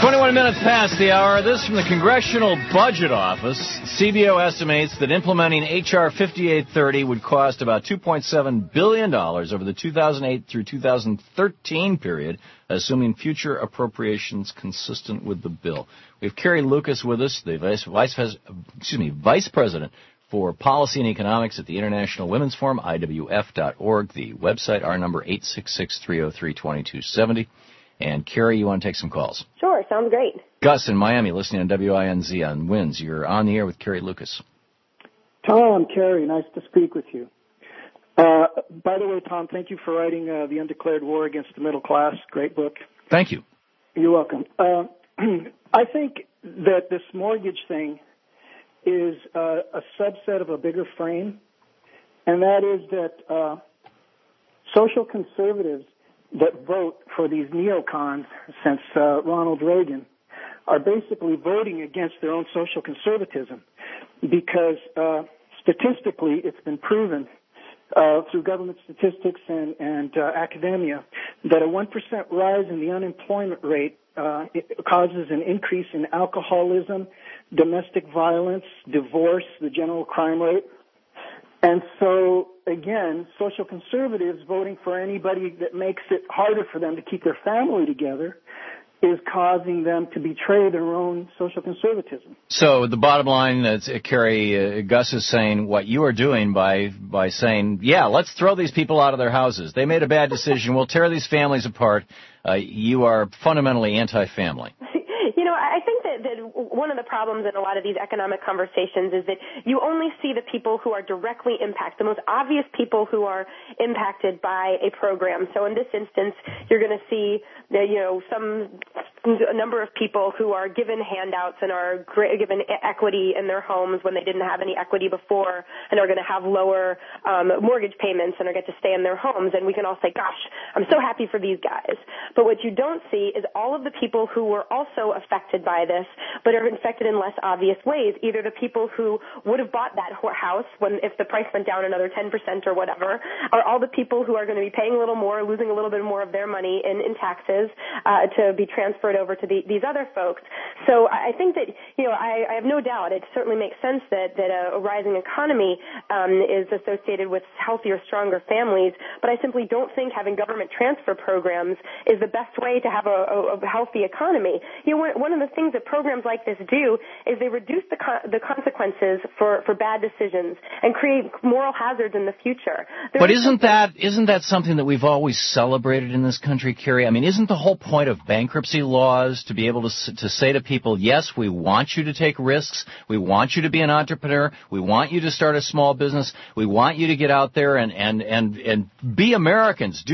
21 minutes past the hour. This from the Congressional Budget Office. CBO estimates that implementing H.R. 5830 would cost about $2.7 billion over the 2008 through 2013 period, assuming future appropriations consistent with the bill. We have Carrie Lucas with us, the Vice President for Policy and Economics at the International Women's Forum, IWF.org. The website, our number, 866-303-2270. And, Carrie, you want to take some calls? Sure, sounds great. Gus in Miami, listening on WINZ on WINZ. You're on the air with Carrie Lucas. Tom, Carrie, nice to speak with you. By the way, Tom, thank you for writing The Undeclared War Against the Middle Class. Great book. Thank you. You're welcome. I think that this mortgage thing is a subset of a bigger frame, and that is that social conservatives that vote for these neocons since Ronald Reagan are basically voting against their own social conservatism because statistically it's been proven through government statistics and academia that a 1% rise in the unemployment rate it causes an increase in alcoholism, domestic violence, divorce, the general crime rate. And so, again, social conservatives voting for anybody that makes it harder for them to keep their family together is causing them to betray their own social conservatism. So the bottom line, Carrie, Gus is saying what you are doing by saying, yeah, let's throw these people out of their houses. They made a bad decision. We'll tear these families apart. You are fundamentally anti-family. You know, I think that one of the problems in a lot of these economic conversations is that you only see the people who are directly impacted, the most obvious people who are impacted by a program. So in this instance, you're going to see, a number of people who are given handouts and are given equity in their homes when they didn't have any equity before and are going to have lower mortgage payments and are get to stay in their homes. And we can all say, gosh, I'm so happy for these guys. But what you don't see is all of the people who were also affected by this, but are affected in less obvious ways. Either the people who would have bought that house if the price went down another 10% or whatever, or all the people who are going to be paying a little more, losing a little bit more of their money in taxes to be transferred over to these other folks. So I think that, I have no doubt it certainly makes sense that a rising economy is associated with healthier, stronger families, but I simply don't think having government transfer programs is the best way to have a healthy economy. One of the things that programs like this do is they reduce the consequences for bad decisions and create moral hazards in the future. But isn't that something that we've always celebrated in this country, Carrie? I mean, isn't the whole point of bankruptcy laws to be able to say to people, yes, we want you to take risks, we want you to be an entrepreneur, we want you to start a small business, we want you to get out there and be Americans,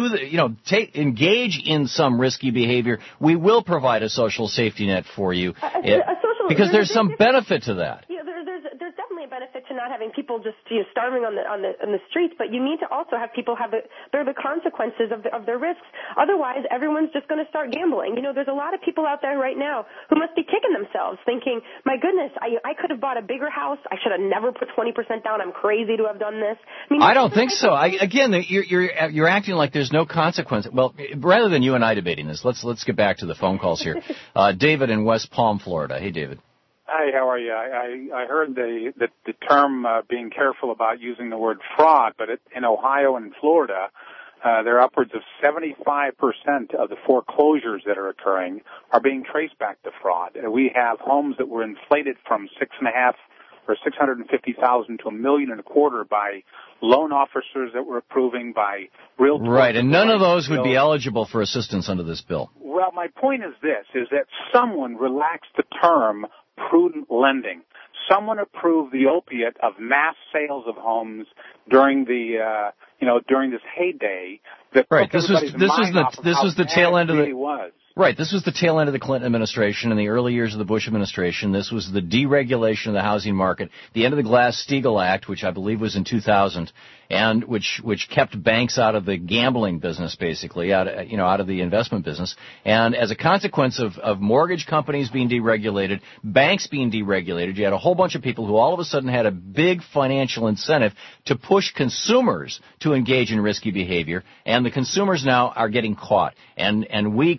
engage in some risky behavior. We will provide a social safety net for you because there's some benefit to that. Yeah, there's definitely a benefit to not having people just starving on the streets, but you need to also have people they're the consequences of their risks. Otherwise, everyone's just going to start gambling. There's a lot of people out there right now who must be kicking themselves, thinking, "My goodness, I could have bought a bigger house. I should have never put 20% down. I'm crazy to have done this." I don't think so. You're acting like there's no consequence. Well, rather than you and I debating this, let's get back to the phone calls here. David in West Palm, Florida. Hey, David. Hi, how are you? I heard the term being careful about using the word fraud, but in Ohio and Florida, there are upwards of 75% of the foreclosures that are occurring are being traced back to fraud. We have homes that were inflated from $6.5 or $650,000 to $1.25 million by loan officers that were approving, by realtors. Right, and none of those would be eligible for assistance under this bill. Well, my point is that someone relaxed the term prudent lending. Someone approved the opiate of mass sales of homes during during this heyday. Right. This was the tail end of the. Right. This was the tail end of the Clinton administration and the early years of the Bush administration. This was the deregulation of the housing market, the end of the Glass-Steagall Act, which I believe was in 2000, and which kept banks out of the gambling business, basically, out of the investment business. And as a consequence of mortgage companies being deregulated, banks being deregulated, you had a whole bunch of people who all of a sudden had a big financial incentive to push consumers to engage in risky behavior, and the consumers now are getting caught. And we collectively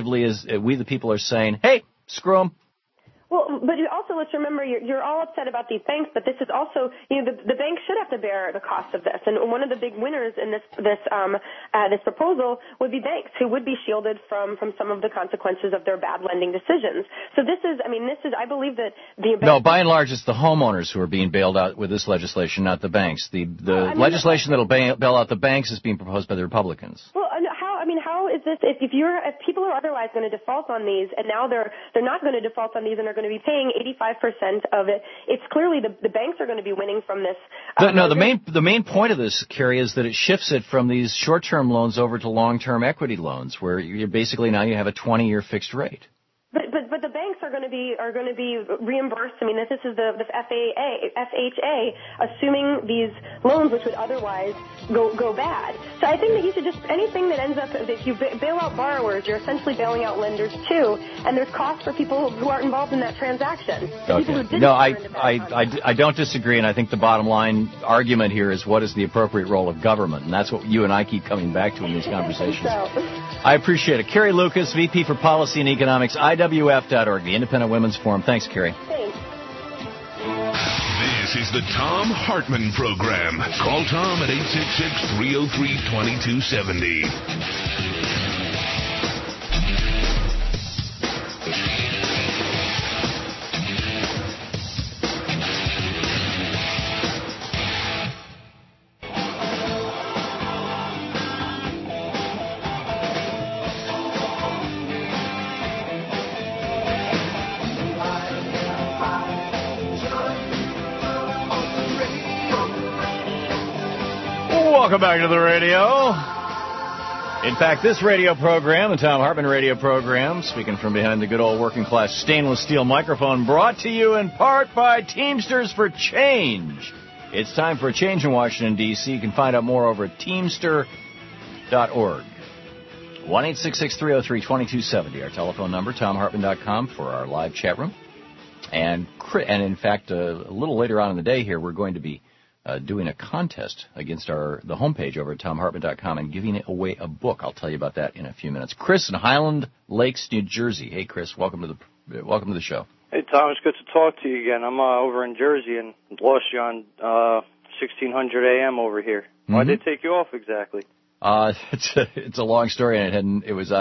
effectively is we the people are saying, hey, screw them. Well, but also let's remember you're all upset about these banks, but this is also, the banks should have to bear the cost of this. And one of the big winners in this proposal would be banks, who would be shielded from some of the consequences of their bad lending decisions. So I believe that No, by and large, it's the homeowners who are being bailed out with this legislation, not the banks. The legislation that'll bail out the banks is being proposed by the Republicans. Well, how is this, if people are otherwise going to default on these, and now they're not going to default on these and are going to be paying 85% of it, it's clearly the banks are going to be winning from this. The main point of this, Carrie, is that it shifts it from these short-term loans over to long-term equity loans, where you're basically now you have a 20-year fixed rate. But the banks are going to be reimbursed. I mean, this is the FHA assuming these loans which would otherwise go bad. So I think that you should just, anything that ends up, if you bail out borrowers, you're essentially bailing out lenders too, and there's costs for people who aren't involved in that transaction. Okay. No, I don't disagree, and I think the bottom line argument here is what is the appropriate role of government, and that's what you and I keep coming back to in these conversations. I appreciate it. Carrie Lucas, VP for Policy and Economics, IWF.org, the Independent Women's Forum. Thanks, Carrie. Thanks. This is the Thom Hartmann Program. Call Tom at 866-303-2270. Welcome back to the radio. In fact, this radio program, the Thom Hartmann radio program, speaking from behind the good old working class stainless steel microphone, brought to you in part by Teamsters for Change. It's time for a change in Washington, D.C. You can find out more over at Teamster.org. 1-866-303-2270, our telephone number, ThomHartmann.com for our live chat room. And in fact, a little later on in the day here, we're going to be doing a contest against the homepage over at ThomHartmann.com and giving away a book. I'll tell you about that in a few minutes. Chris in Highland Lakes, New Jersey. Hey, Chris, welcome to the show. Hey, Tom, it's good to talk to you again. I'm over in Jersey and lost you on 1600 AM over here. Mm-hmm. Why'd they take you off exactly? It's a long story, and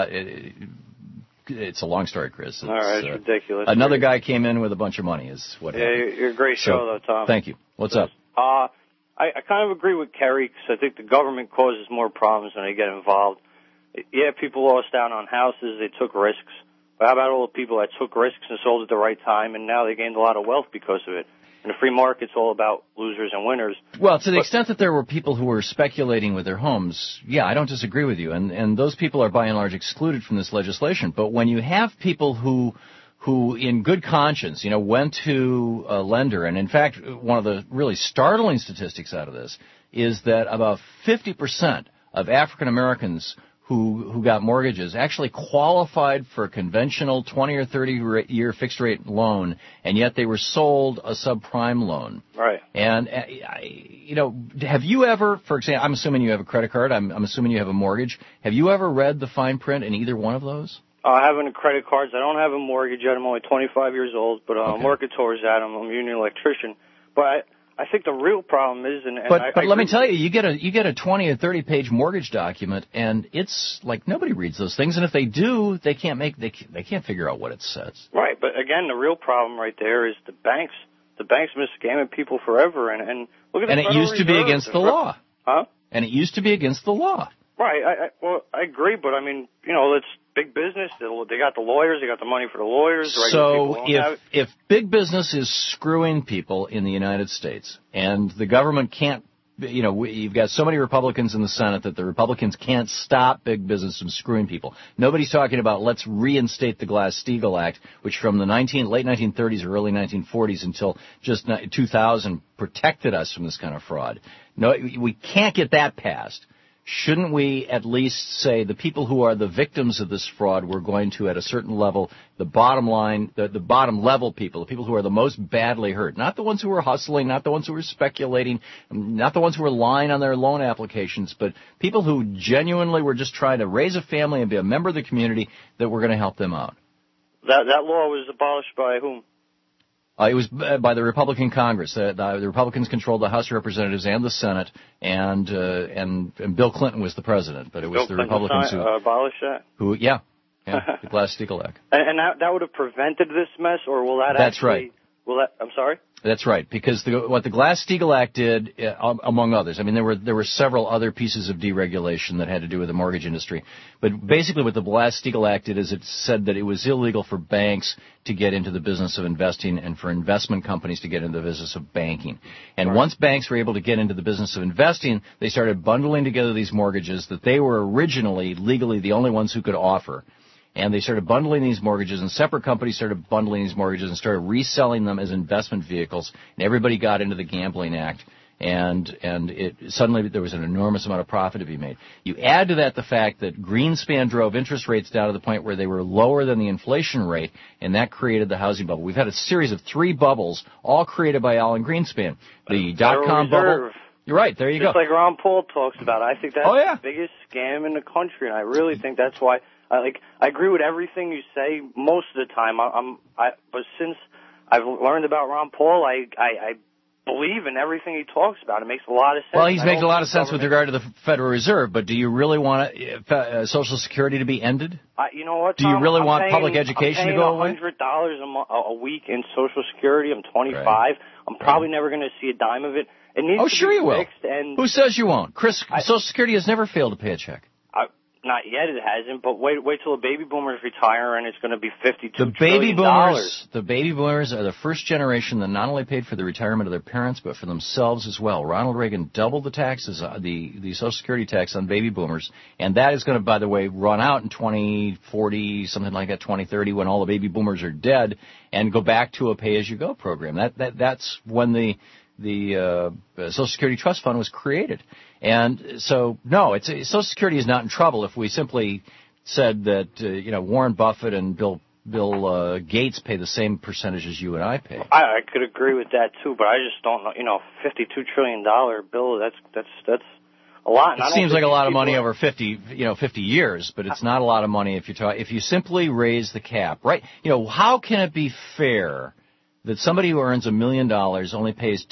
it's a long story, Chris. All right, it's ridiculous. Another guy came in with a bunch of money is what happened. Yeah, you're a great show, though, Tom. Thank you. What's up? I kind of agree with Kerry because I think the government causes more problems when they get involved. Yeah, people lost out on houses. They took risks. But how about all the people that took risks and sold at the right time, and now they gained a lot of wealth because of it? And the free market's all about losers and winners. Well, to the extent that there were people who were speculating with their homes, yeah, I don't disagree with you. And those people are by and large excluded from this legislation. But when you have people who in good conscience, went to a lender, and in fact, one of the really startling statistics out of this is that about 50% of African Americans who got mortgages actually qualified for a conventional 20 or 30 year fixed rate loan, and yet they were sold a subprime loan. Right. And, have you ever, for example, I'm assuming you have a credit card, I'm assuming you have a mortgage. Have you ever read the fine print in either one of those? I have credit cards. I don't have a mortgage yet. I'm only 25 years old, but I'm working towards that. I'm a union electrician. But I think the real problem is, but let me tell you, you get a 20 or 30 page mortgage document, and it's like nobody reads those things, and if they do, they can't figure out what it says. Right, but again, the real problem right there is the banks. The banks been scamming people forever, and look at the Federal Reserve. And it used to be against the law. Huh? And it used to be against the law. Right. I agree, but I mean, it's big business. They got the lawyers. They got the money for the lawyers. So if big business is screwing people in the United States, and the government can't, you've got so many Republicans in the Senate that the Republicans can't stop big business from screwing people. Nobody's talking about let's reinstate the Glass-Steagall Act, which from the late 1930s or early 1940s until just 2000 protected us from this kind of fraud. No, we can't get that passed. shouldn't we at least say the people who are the victims of this fraud, we're going to, at a certain level, the bottom line, the bottom level people, the people who are the most badly hurt, not the ones who are hustling, not the ones who are speculating, not the ones who are lying on their loan applications, but people who genuinely were just trying to raise a family and be a member of the community, that we're going to help them out. That law was abolished by whom? It was by the Republican Congress. The Republicans controlled the House of Representatives and the Senate, and Bill Clinton was the president. But it was the Republicans who abolished that. The Glass-Steagall Act. And that would have prevented this mess, or will that? That's right. I'm sorry. That's right, because what the Glass-Steagall Act did, among others, I mean, there were several other pieces of deregulation that had to do with the mortgage industry, but basically what the Glass-Steagall Act did is it said that it was illegal for banks to get into the business of investing and for investment companies to get into the business of banking. And once banks were able to get into the business of investing, they started bundling together these mortgages that they were originally legally the only ones who could offer. And they started bundling these mortgages, and separate companies started bundling these mortgages and started reselling them as investment vehicles. And everybody got into the Gambling Act, and suddenly there was an enormous amount of profit to be made. You add to that the fact that Greenspan drove interest rates down to the point where they were lower than the inflation rate, and that created the housing bubble. We've had a series of 3 bubbles, all created by Alan Greenspan. The dot-com bubble. You're right. There you go. Just like Ron Paul talks about. I think that's the biggest scam in the country, and I really think that's why. I agree with everything you say most of the time. But since I've learned about Ron Paul, I believe in everything he talks about. It makes a lot of sense. Well, he's making a lot of sense with regard to the Federal Reserve, but do you really want Social Security to be ended? You know what, Tom? Do you really want public education to go away? I'm paying $100 a week in Social Security. I'm 25. Right. I'm probably never going to see a dime of it. It needs to be fixed. And who says you won't? Chris, Social Security has never failed to pay a check. Not yet, it hasn't, but wait till the baby boomers retire and it's going to be $52 trillion. The baby boomers are the first generation that not only paid for the retirement of their parents, but for themselves as well. Ronald Reagan doubled the taxes, the Social Security tax on baby boomers, and that is going to, by the way, run out in 2040, something like that, 2030, when all the baby boomers are dead, and go back to a pay-as-you-go program. That's when the Social Security Trust Fund was created. And so, no, Social Security is not in trouble if we simply said that, Warren Buffett and Bill Gates pay the same percentage as you and I pay. I could agree with that too, but I just don't know, $52 trillion bill, that's a lot. It seems like a lot of money over 50 years, but it's not a lot of money if you simply raise the cap, right? How can it be fair that somebody who earns $1 million only pays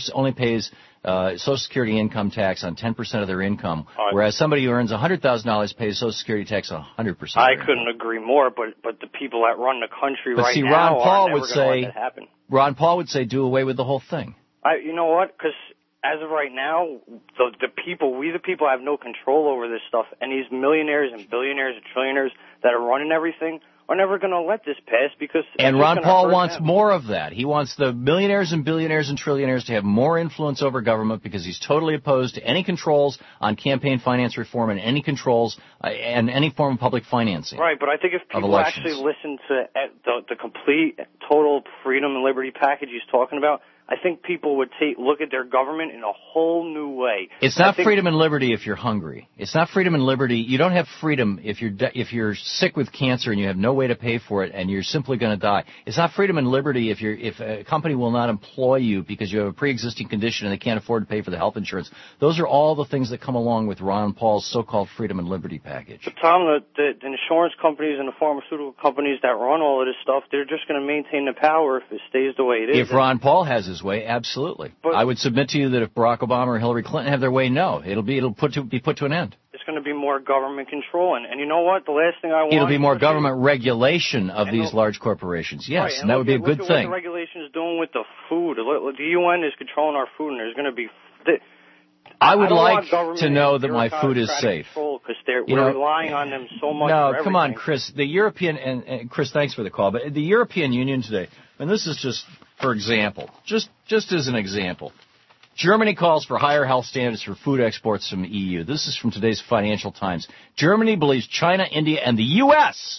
Social Security income tax on 10% of their income, whereas somebody who earns $100,000 pays Social Security tax on 100%. I couldn't agree more, but the people that run the country now are never going to let that happen. Ron Paul would say, do away with the whole thing. You know what? Because as of right now, the people have no control over this stuff, and these millionaires and billionaires and trillionaires that are running everything are never going to let this pass because... And Ron Paul wants more of that. He wants the millionaires and billionaires and trillionaires to have more influence over government because he's totally opposed to any controls on campaign finance reform and any controls and any form of public financing. Right, but I think if people actually listen to the complete, total freedom and liberty package he's talking about, I think people would look at their government in a whole new way. It's not freedom and liberty if you're hungry. It's not freedom and liberty. You don't have freedom if you're sick with cancer and you have no way to pay for it and you're simply going to die. It's not freedom and liberty if a company will not employ you because you have a pre-existing condition and they can't afford to pay for the health insurance. Those are all the things that come along with Ron Paul's so-called freedom and liberty package. But Tom, the insurance companies and the pharmaceutical companies that run all of this stuff, they're just going to maintain the power if it stays the way it is. If Ron Paul has his way, absolutely. But I would submit to you that if Barack Obama or Hillary Clinton have their way, no. It'll be put to an end. It's going to be more government control. And you know what? The last thing I want... It'll be more government regulation of these large corporations. Yes, right, and that would be a good thing. What the regulation is doing with the food. The UN is controlling our food, and there's going to be... I would like to know that my food is safe. Because we're relying on them so much. No, come on, Chris. The European and Chris, thanks for the call. But the European Union today, and this is just for example, just as an example, Germany calls for higher health standards for food exports from the EU. This is from today's Financial Times. Germany believes China, India, and the U.S.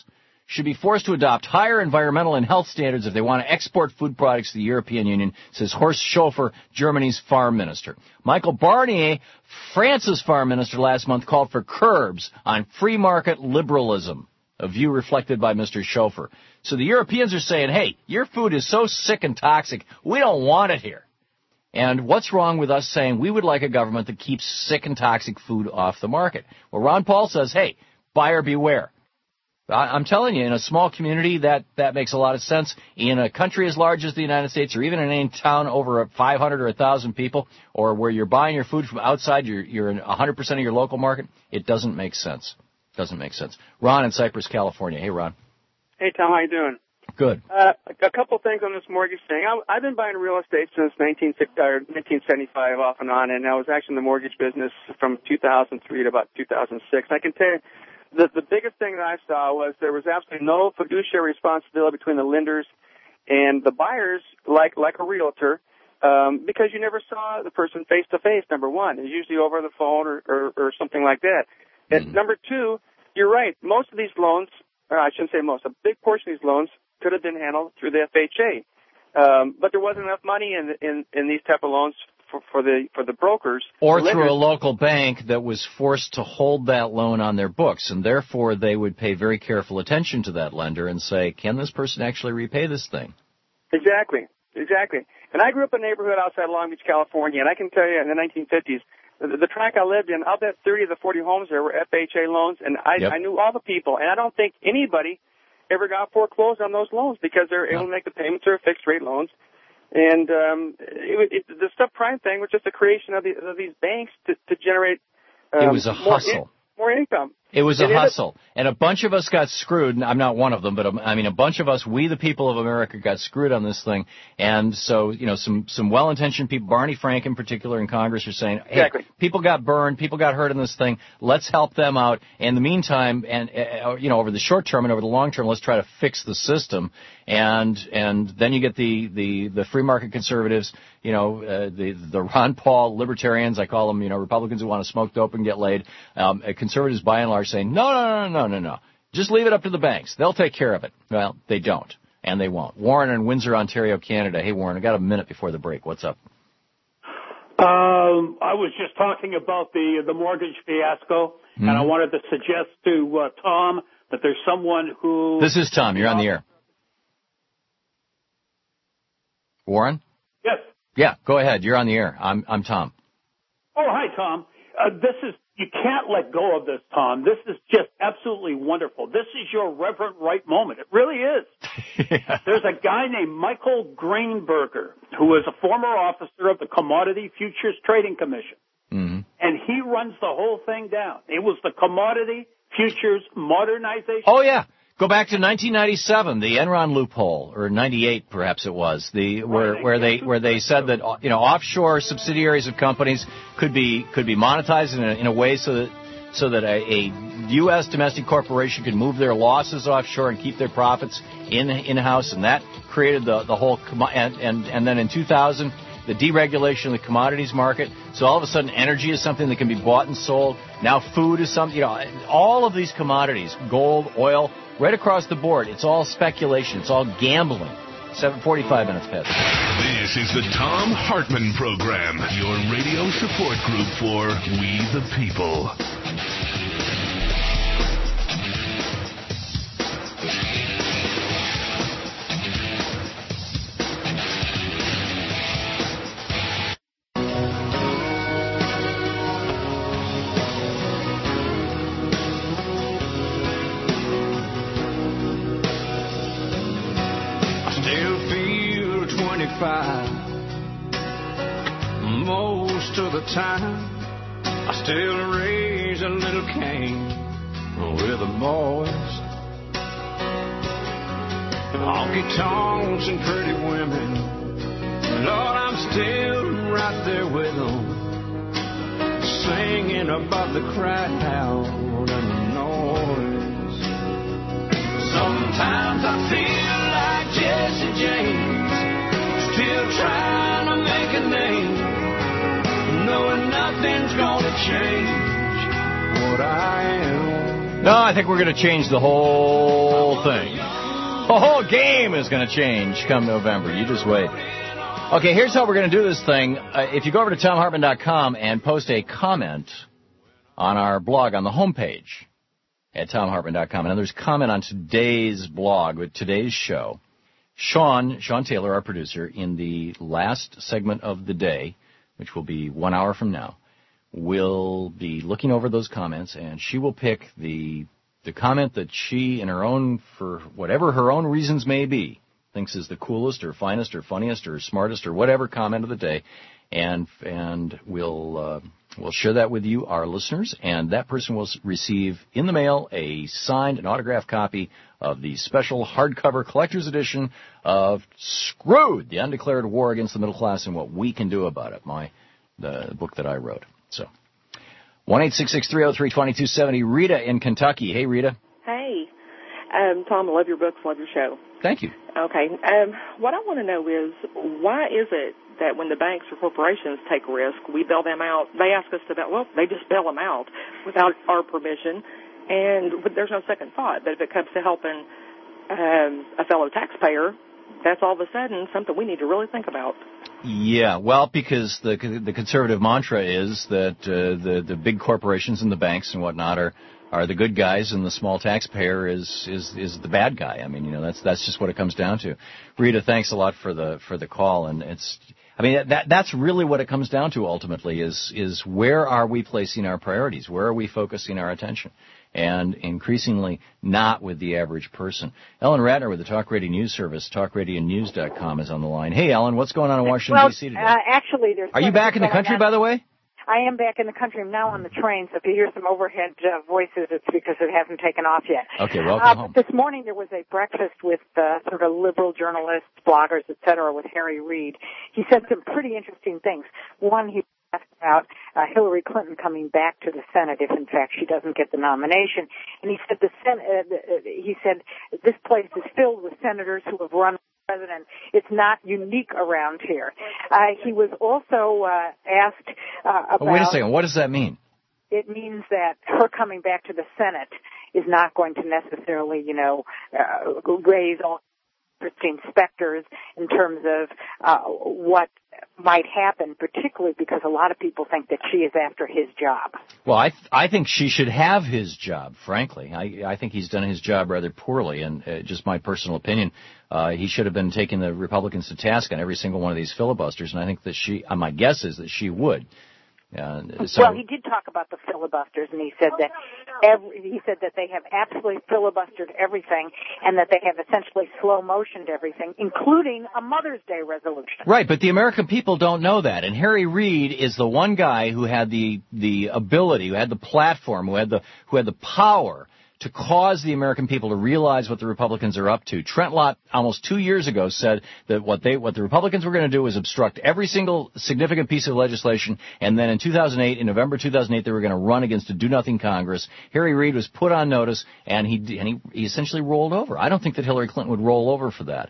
should be forced to adopt higher environmental and health standards if they want to export food products to the European Union, says Horst Schofer, Germany's farm minister. Michael Barnier, France's farm minister, last month called for curbs on free market liberalism, a view reflected by Mr. Schofer. So the Europeans are saying, hey, your food is so sick and toxic, we don't want it here. And what's wrong with us saying we would like a government that keeps sick and toxic food off the market? Well, Ron Paul says, hey, buyer beware. I'm telling you, in a small community, that makes a lot of sense. In a country as large as the United States, or even in any town over 500 or 1,000 people, or where you're buying your food from outside, you're in 100% of your local market, it doesn't make sense. Doesn't make sense. Ron in Cypress, California. Hey, Ron. Hey, Tom. How you doing? Good. A couple things on this mortgage thing. I've been buying real estate since 1975 off and on, and I was actually in the mortgage business from 2003 to about 2006. I can tell you the biggest thing that I saw was there was absolutely no fiduciary responsibility between the lenders and the buyers, like a realtor, because you never saw the person face to face, number one. It's usually over the phone or something like that. And number two, you're right. Most of these loans, or I shouldn't say most, a big portion of these loans could have been handled through the FHA. But there wasn't enough money in these type of loans for the brokers. Or through a local bank that was forced to hold that loan on their books, and therefore they would pay very careful attention to that lender and say, can this person actually repay this thing? Exactly. And I grew up in a neighborhood outside Long Beach, California, and I can tell you in the 1950s, the tract I lived in, I'll bet 30 of the 40 homes there were FHA loans, and I knew all the people, and I don't think anybody ever got foreclosed on those loans because they're able to make the payments or fixed rate loans. And the subprime thing was just the creation of these banks to generate it was a hustle. More income. It was a hustle. And a bunch of us got screwed. I'm not one of them, but a bunch of us, we the people of America, got screwed on this thing. And so, some well-intentioned people, Barney Frank in particular in Congress, are saying, hey, exactly. People got burned, people got hurt in this thing. Let's help them out. In the meantime, and over the short term and over the long term, let's try to fix the system. And then you get the free market conservatives, the Ron Paul libertarians, I call them, Republicans who want to smoke dope and get laid. Conservatives by and large saying, no. Just leave it up to the banks. They'll take care of it. Well, they don't, and they won't. Warren in Windsor, Ontario, Canada. Hey, Warren, I got a minute before the break. What's up? I was just talking about the mortgage fiasco, and I wanted to suggest to Tom that there's someone who... This is Tom. You're on the air. Warren? Yes. Yeah, go ahead. You're on the air. I'm Tom. Oh, hi, Tom. You can't let go of this, Tom. This is just absolutely wonderful. This is your Reverend Wright moment. It really is. Yeah. There's a guy named Michael Greenberger who is a former officer of the Commodity Futures Trading Commission. Mm-hmm. And he runs the whole thing down. It was the Commodity Futures Modernization. Oh, yeah. Go back to 1997, the Enron loophole, or 98 perhaps it was, where they said that offshore subsidiaries of companies could be monetized in a way so that a U.S. domestic corporation could move their losses offshore and keep their profits in-house, and that created the whole and then in 2000 the deregulation of the commodities market. So all of a sudden energy is something that can be bought and sold. Now food is something, all of these commodities, gold, oil, right across the board. It's all speculation. It's all gambling. 7:45 minutes past. This is the Thom Hartmann Program, your radio support group for We the People. Most of the time, I still raise a little Cain with the boys. Honky tonks and pretty women, Lord, I'm still right there with them, singing about the crowd and the noise. Sometimes I feel like Jesse James, still trying to make a name, knowing nothing's gonna change what I am. No, I think we're going to change the whole thing. The whole game is going to change come November. You just wait. Okay, here's how we're going to do this thing. If you go over to TomHartman.com and post a comment on our blog on the homepage at TomHartman.com, and there's a comment on today's blog with today's show, Sean Taylor, our producer, in the last segment of the day, which will be 1 hour from now, will be looking over those comments, and she will pick the comment that she, in her own, for whatever her own reasons may be, thinks is the coolest or finest or funniest or smartest or whatever comment of the day, and we'll share that with you, our listeners, and that person will receive in the mail a signed and autographed copy of the special hardcover collector's edition of Screwed, The Undeclared War Against the Middle Class and What We Can Do About It, the book that I wrote. So, 1-866-303-2270, Rita in Kentucky. Hey, Rita. Hey. Tom, I love your books, love your show. Thank you. Okay. What I want to know is, why is it that when the banks or corporations take a risk, we bail them out? They ask us to bail, well, they just bail them out without our permission, and there's no second thought. But if it comes to helping a fellow taxpayer, that's all of a sudden something we need to really think about. Yeah, well, because the conservative mantra is that the big corporations and the banks and whatnot are the good guys, and the small taxpayer is the bad guy. I mean, that's just what it comes down to. Rita, thanks a lot for the call, and that's really what it comes down to ultimately is where are we placing our priorities? Where are we focusing our attention? And increasingly not with the average person. Ellen Ratner with the Talk Radio News Service, TalkRadioNews.com is on the line. Hey, Ellen, what's going on in Washington, D.C. today? Actually, Are you back in the country, by the way? I am back in the country. I'm now on the train, so if you hear some overhead voices, it's because it hasn't taken off yet. Okay, welcome home. This morning there was a breakfast with sort of liberal journalists, bloggers, et cetera, with Harry Reid. He said some pretty interesting things. One, he asked about Hillary Clinton coming back to the Senate if, in fact, she doesn't get the nomination. And he said this place is filled with senators who have run president. It's not unique around here. He was also asked about... Wait a second. What does that mean? It means that her coming back to the Senate is not going to necessarily, raise all interesting specters in terms of what might happen, particularly because a lot of people think that she is after his job. Well, I think she should have his job, frankly. I think he's done his job rather poorly, and just my personal opinion, he should have been taking the Republicans to task on every single one of these filibusters, and I think that my guess is that she would. Well, he did talk about the filibusters, and he said that they have absolutely filibustered everything, and that they have essentially slow motioned everything, including a Mother's Day resolution. Right, but the American people don't know that, and Harry Reid is the one guy who had the ability, who had the platform, who had the power to cause the American people to realize what the Republicans are up to. Trent Lott almost 2 years ago said that what the Republicans were going to do was obstruct every single significant piece of legislation, and then in November 2008, they were going to run against a do-nothing Congress. Harry Reid was put on notice, and he essentially rolled over. I don't think that Hillary Clinton would roll over for that.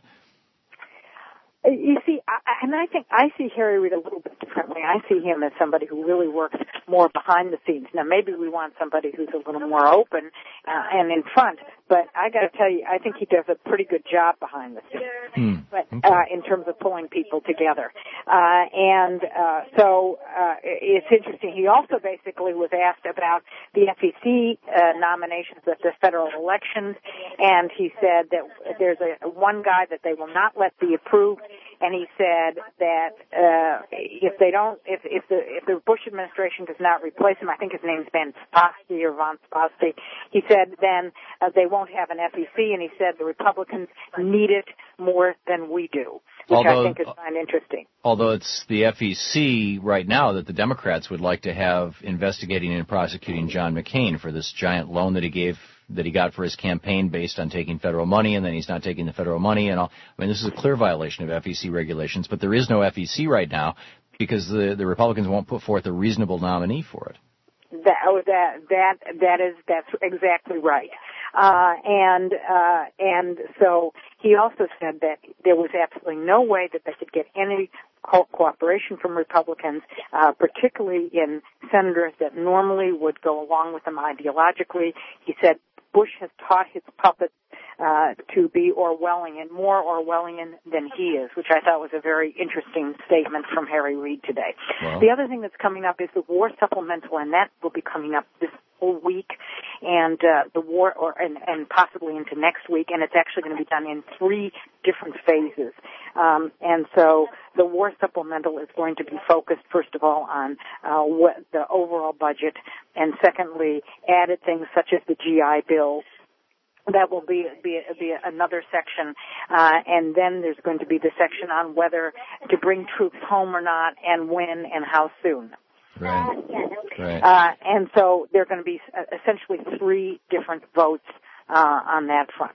You see, I think I see Harry Reid a little bit differently. I see him as somebody who really works more behind the scenes. Now, maybe we want somebody who's a little more open and in front, but I got to tell you, I think he does a pretty good job behind the scenes. But in terms of pulling people together, so it's interesting. He also basically was asked about the FEC nominations at the federal elections, and he said that there's one guy that they will not let be approved. And he said that if the Bush administration does not replace him, I think his name's Van Spassky, he said then they won't have an FEC, and he said the Republicans need it more than we do, which I think is kind of interesting. Although it's the FEC right now that the Democrats would like to have investigating and prosecuting John McCain for this giant loan that he got for his campaign based on taking federal money, and then he's not taking the federal money and all. I mean, this is a clear violation of FEC regulations, but there is no FEC right now because the Republicans won't put forth a reasonable nominee for it. That's exactly right. And so he also said that there was absolutely no way that they could get any cooperation from Republicans, particularly in senators that normally would go along with them ideologically. He said Bush has taught his puppets to be Orwellian, more Orwellian than he is, which I thought was a very interesting statement from Harry Reid today. Wow. The other thing that's coming up is the war supplemental, and that will be coming up this whole week, and the war, and possibly into next week, and it's actually going to be done in 3 different phases. And so the war supplemental is going to be focused, first of all, on what the overall budget, and secondly, added things such as the GI Bill. That will be another section, and then there's going to be the section on whether to bring troops home or not, and when and how soon. Right. Right. And so there are going to be essentially 3 different votes on that front.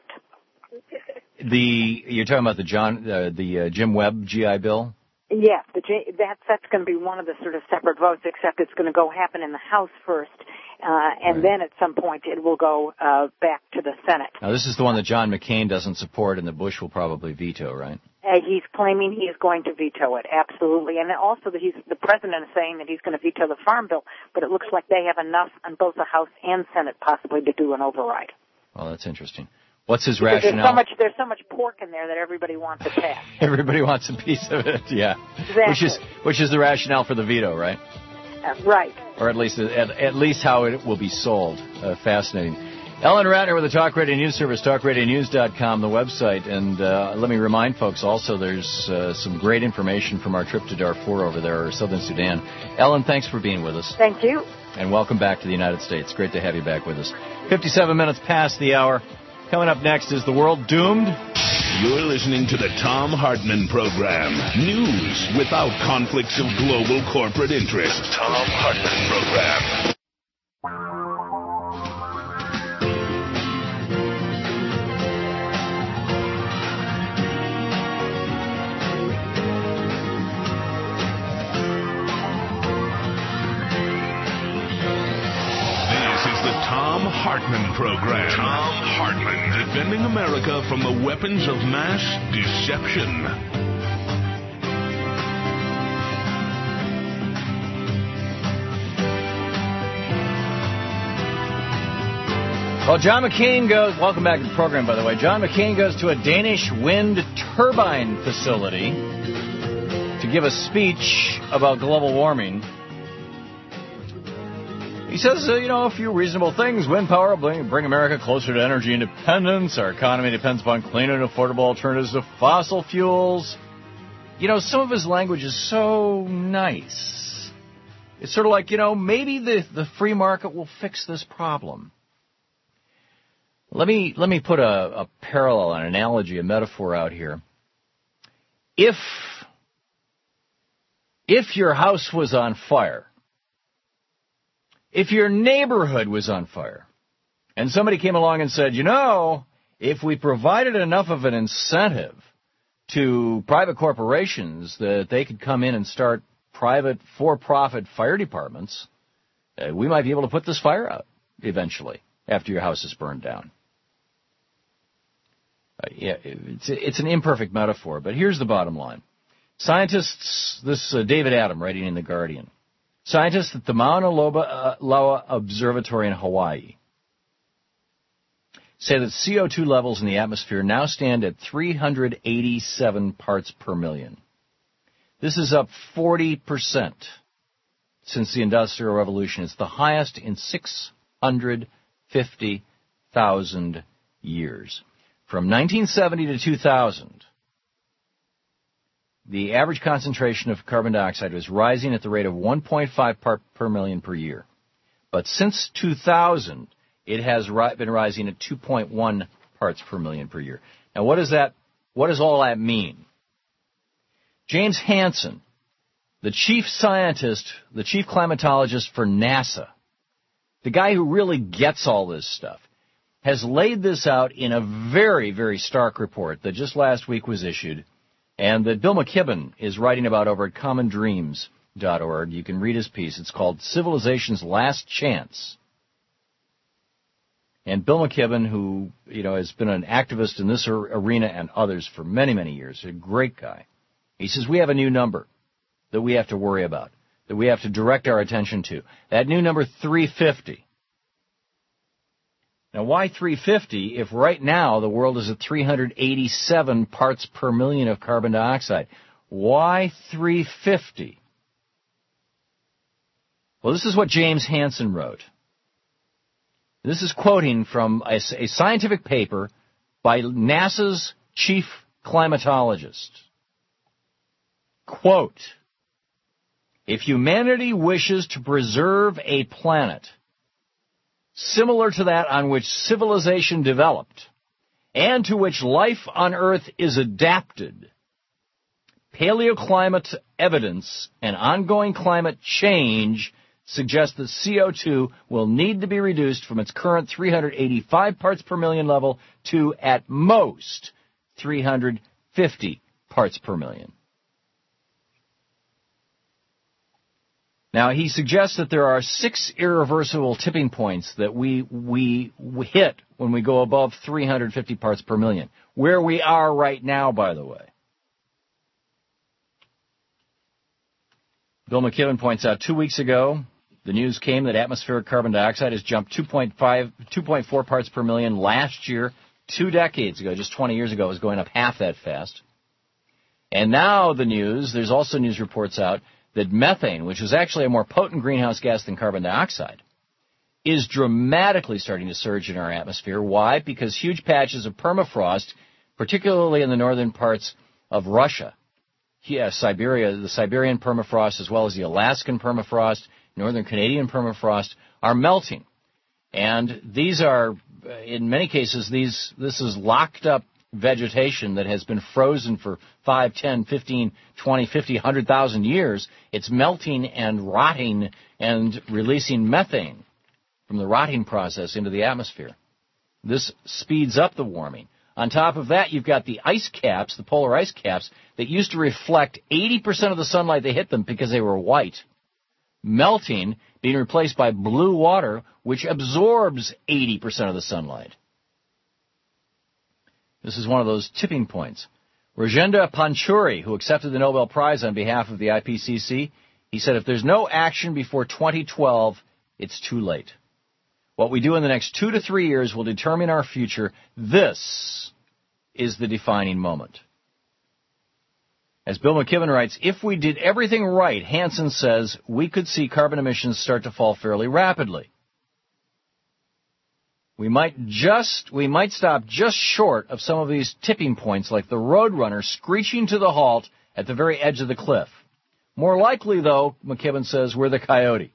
You're talking about the Jim Webb GI Bill? Yes, that's going to be one of the sort of separate votes, except it's going to happen in the House first. And then at some point it will go back to the Senate. Now, this is the one that John McCain doesn't support and that Bush will probably veto, right? He's claiming he is going to veto it, absolutely. And also the president is saying that he's going to veto the Farm Bill, but it looks like they have enough on both the House and Senate possibly to do an override. Well, that's interesting. What's his rationale? There's so much pork in there that everybody wants to pass. Everybody wants a piece of it, yeah. Exactly. Which is the rationale for the veto, right? Right. Or at least how it will be sold. Fascinating. Ellen Ratner with the Talk Radio News Service, talkradionews.com, the website. And let me remind folks also there's some great information from our trip to Darfur over there, or Southern Sudan. Ellen, thanks for being with us. Thank you. And welcome back to the United States. Great to have you back with us. 57 minutes past the hour. Coming up next, is the world doomed? You're listening to the Thom Hartmann Program. News without conflicts of global corporate interest. The Thom Hartmann Program. Thom Hartmann Program. Thom Hartmann, defending America from the weapons of mass deception. Well, John McCain goes, welcome back to the program, by the way. John McCain goes to a Danish wind turbine facility to give a speech about global warming. He says, a few reasonable things. Wind power will bring America closer to energy independence. Our economy depends upon clean and affordable alternatives to fossil fuels. Some of his language is so nice. It's sort of like, maybe the free market will fix this problem. Let me put a parallel, an analogy, a metaphor out here. If your house was on fire, if your neighborhood was on fire, and somebody came along and said, if we provided enough of an incentive to private corporations that they could come in and start private for-profit fire departments, we might be able to put this fire out eventually after your house is burned down. It's an imperfect metaphor, but here's the bottom line. Scientists, David Adam writing in The Guardian, scientists at the Mauna Loa Observatory in Hawaii say that CO2 levels in the atmosphere now stand at 387 parts per million. This is up 40% since the Industrial Revolution. It's the highest in 650,000 years. From 1970 to 2000, the average concentration of carbon dioxide was rising at the rate of 1.5 part per million per year. But since 2000, it has been rising at 2.1 parts per million per year. Now, what does all that mean? James Hansen, the chief scientist, the chief climatologist for NASA, the guy who really gets all this stuff, has laid this out in a very, very stark report that just last week was issued, and that Bill McKibben is writing about over at commondreams.org. You can read his piece. It's called Civilization's Last Chance. And Bill McKibben, who has been an activist in this arena and others for many, many years, a great guy, he says we have a new number. that we have to worry about, that we have to direct our attention to. That new number 350. Now, why 350 if right now the world is at 387 parts per million of carbon dioxide? Why 350? Well, this is what James Hansen wrote. This is quoting from a scientific paper by NASA's chief climatologist. Quote, if humanity wishes to preserve a planet similar to that on which civilization developed and to which life on Earth is adapted, paleoclimate evidence and ongoing climate change suggest that CO2 will need to be reduced from its current 385 parts per million level to, at most, 350 parts per million. Now, he suggests that there are 6 irreversible tipping points that we hit when we go above 350 parts per million, where we are right now, by the way. Bill McKibben points out 2 weeks ago, the news came that atmospheric carbon dioxide has jumped 2.4 parts per million last year. 2 decades ago, just 20 years ago, it was going up half that fast. And now there's also news reports out that methane, which is actually a more potent greenhouse gas than carbon dioxide, is dramatically starting to surge in our atmosphere. Why? Because huge patches of permafrost, particularly in the northern parts of Russia, Siberia, the Siberian permafrost, as well as the Alaskan permafrost, northern Canadian permafrost, are melting. And these are, in many cases, this is locked up vegetation that has been frozen for 5, 10, 15, 20, 50, 100,000 years. It's melting and rotting and releasing methane from the rotting process into the atmosphere. This speeds up the warming. On top of that, you've got the ice caps, the polar ice caps, that used to reflect 80% of the sunlight that hit them because they were white, melting, being replaced by blue water, which absorbs 80% of the sunlight. This is one of those tipping points. Rajendra Panchuri, who accepted the Nobel Prize on behalf of the IPCC, he said, if there's no action before 2012, it's too late. What we do in the next 2 to 3 years will determine our future. This is the defining moment. As Bill McKibben writes, if we did everything right, Hansen says, we could see carbon emissions start to fall fairly rapidly. We might stop just short of some of these tipping points, like the Roadrunner screeching to the halt at the very edge of the cliff. More likely, though, McKibben says, we're the coyote.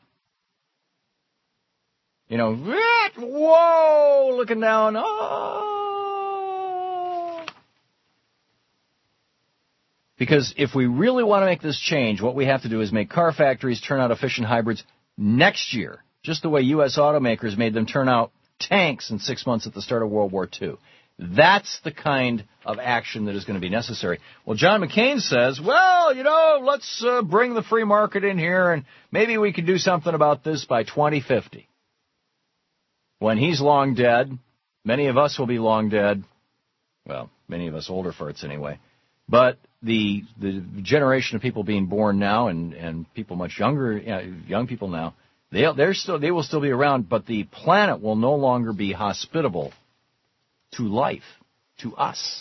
You know, whoa, looking down, oh. Because if we really want to make this change, what we have to do is make car factories turn out efficient hybrids next year, just the way U.S. automakers made them turn out tanks in 6 months at the start of World War II. That's the kind of action that is going to be necessary. Well, John McCain says, well, let's bring the free market in here, and maybe we could do something about this by 2050. When he's long dead, many of us will be long dead. Well, many of us older farts anyway. But the generation of people being born now and people much younger, young people now, they will still be around, but the planet will no longer be hospitable to life, to us.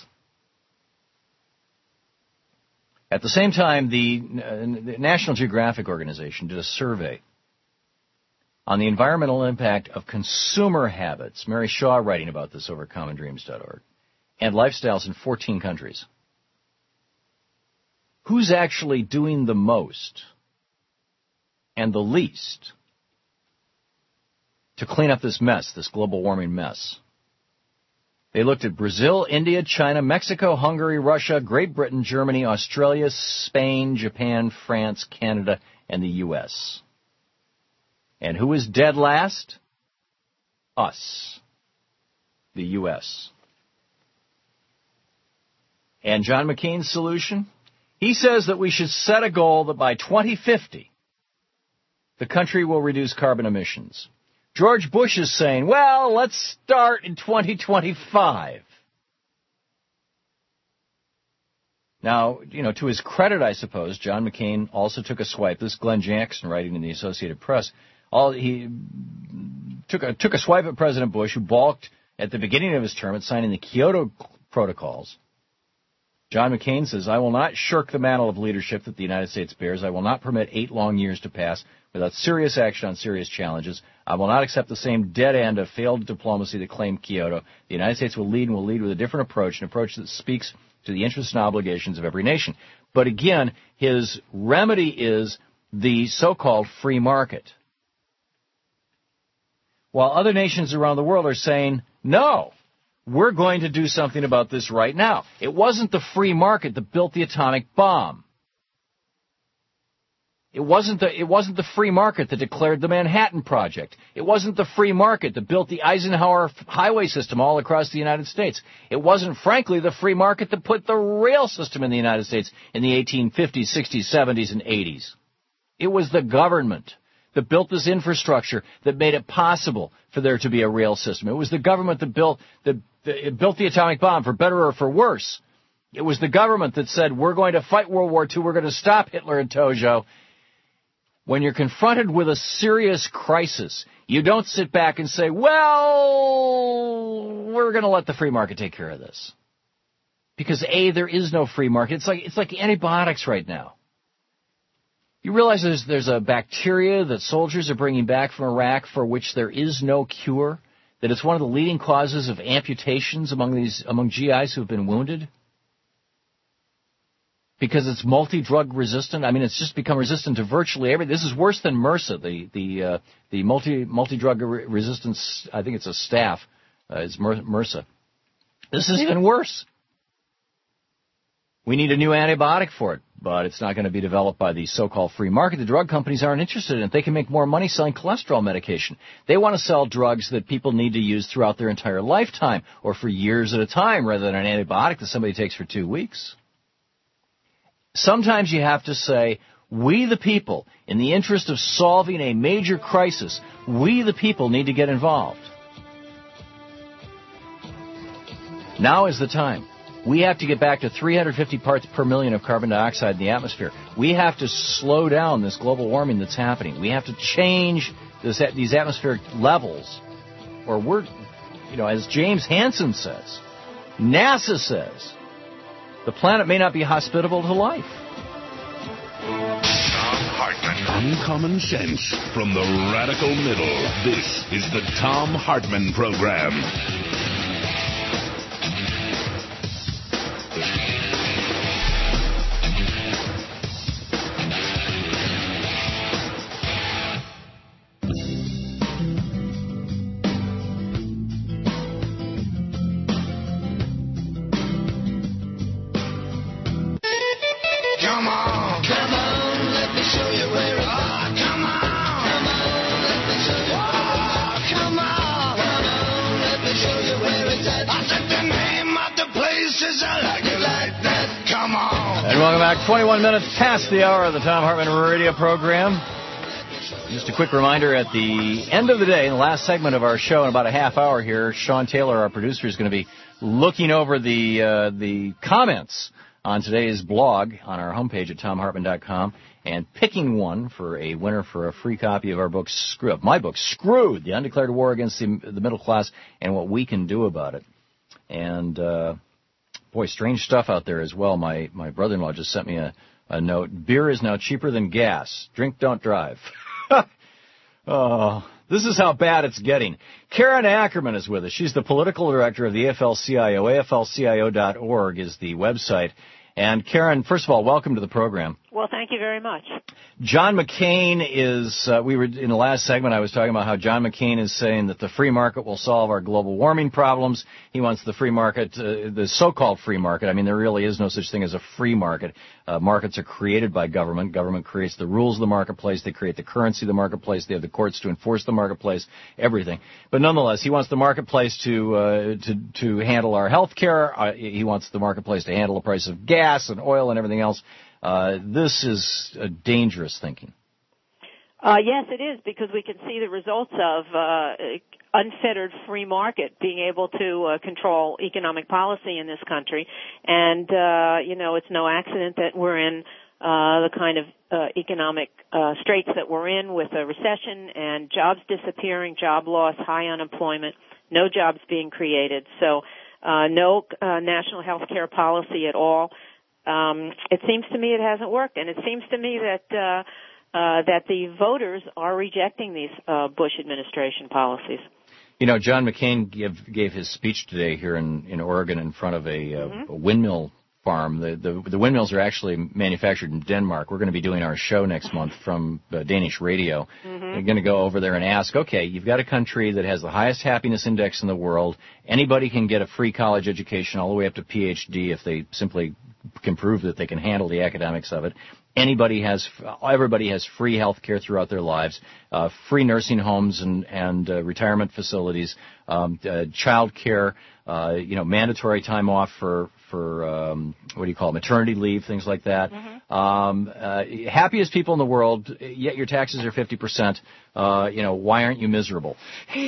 At the same time, the National Geographic Organization did a survey on the environmental impact of consumer habits. Mary Shaw writing about this over at commondreams.org. And lifestyles in 14 countries. Who's actually doing the most and the least to clean up this mess, this global warming mess? They looked at Brazil, India, China, Mexico, Hungary, Russia, Great Britain, Germany, Australia, Spain, Japan, France, Canada, and the U.S. And who is dead last? Us. The U.S. And John McCain's solution? He says that we should set a goal that by 2050, the country will reduce carbon emissions. George Bush is saying, well, let's start in 2025. Now, to his credit, I suppose, John McCain also took a swipe. This is Glenn Jackson writing in the Associated Press. He took a swipe at President Bush, who balked at the beginning of his term at signing the Kyoto Protocols. John McCain says, I will not shirk the mantle of leadership that the United States bears. I will not permit 8 long years to pass without serious action on serious challenges. I will not accept the same dead end of failed diplomacy that claimed Kyoto. The United States will lead, and will lead with a different approach, an approach that speaks to the interests and obligations of every nation. But again, his remedy is the so-called free market. While other nations around the world are saying, no, we're going to do something about this right now. It wasn't the free market that built the atomic bomb. It wasn't the free market that declared the Manhattan Project. It wasn't the free market that built the Eisenhower highway system all across the United States. It wasn't, frankly, the free market that put the rail system in the United States in the 1850s, 60s, 70s, and 80s. It was the government that built this infrastructure that made it possible for there to be a rail system. It was the government that built the atomic bomb, for better or for worse. It was the government that said, we're going to fight World War II, we're going to stop Hitler and Tojo. When you're confronted with a serious crisis, you don't sit back and say, well, we're going to let the free market take care of this. Because A, there is no free market. It's like antibiotics right now. You realize there's a bacteria that soldiers are bringing back from Iraq for which there is no cure? That it's one of the leading causes of amputations among GIs who have been wounded? Because it's multi-drug resistant. I mean, it's just become resistant to virtually everything. This is worse than MRSA, the multi-drug resistance. I think it's a staph. It's MRSA. This is even worse. We need a new antibiotic for it, but it's not going to be developed by the so-called free market. The drug companies aren't interested in it. They can make more money selling cholesterol medication. They want to sell drugs that people need to use throughout their entire lifetime or for years at a time rather than an antibiotic that somebody takes for 2 weeks. Sometimes you have to say, we the people, in the interest of solving a major crisis, we the people need to get involved. Now is the time. We have to get back to 350 parts per million of carbon dioxide in the atmosphere. We have to slow down this global warming that's happening. We have to change these atmospheric levels, or we're, as James Hansen says, NASA says, the planet may not be hospitable to life. Thom Hartmann. Uncommon sense from the radical middle. This is the Thom Hartmann Program. And welcome back. 21 minutes past the hour of the Thom Hartmann Radio Program. Just a quick reminder, at the end of the day, in the last segment of our show, in about a half hour here, Sean Taylor, our producer, is going to be looking over the comments on today's blog on our homepage at ThomHartmann.com and picking one for a winner for a free copy of our book, my book, Screwed, The Undeclared War Against the Middle Class and What We Can Do About It. And boy, strange stuff out there as well. My brother-in-law just sent me a note. Beer is now cheaper than gas. Drink, don't drive. Oh, this is how bad it's getting. Karen Ackerman is with us. She's the political director of the AFL-CIO. AFL-CIO.org is the website. And Karen, first of all, welcome to the program. Well, thank you very much. John McCain is, we were in the last segment, I was talking about how John McCain is saying that the free market will solve our global warming problems. He wants the free market, the so-called free market. I mean, there really is no such thing as a free market. Markets are created by government. Government creates the rules of the marketplace. They create the currency of the marketplace. They have the courts to enforce the marketplace, everything. But nonetheless, he wants the marketplace to handle our health care. He wants the marketplace to handle the price of gas and oil and everything else. This is dangerous thinking. Yes, it is, because we can see the results unfettered free market, being able to control economic policy in this country. And, it's no accident that we're in the kind of economic straits that we're in, with a recession and jobs disappearing, job loss, high unemployment, no jobs being created. So no national health care policy at all. It seems to me it hasn't worked, and it seems to me that the voters are rejecting these Bush administration policies. John McCain gave his speech today here in Oregon in front of a windmill farm. The windmills are actually manufactured in Denmark. We're going to be doing our show next month from Danish radio. We're going to go over there and ask, okay, you've got a country that has the highest happiness index in the world. Anybody can get a free college education all the way up to PhD if they simply can prove that they can handle the academics of it. Everybody has free health care throughout their lives, free nursing homes and retirement facilities, child care, mandatory time off for maternity leave, things like that. Happiest people in the world, yet your taxes are 50%. Why aren't you miserable?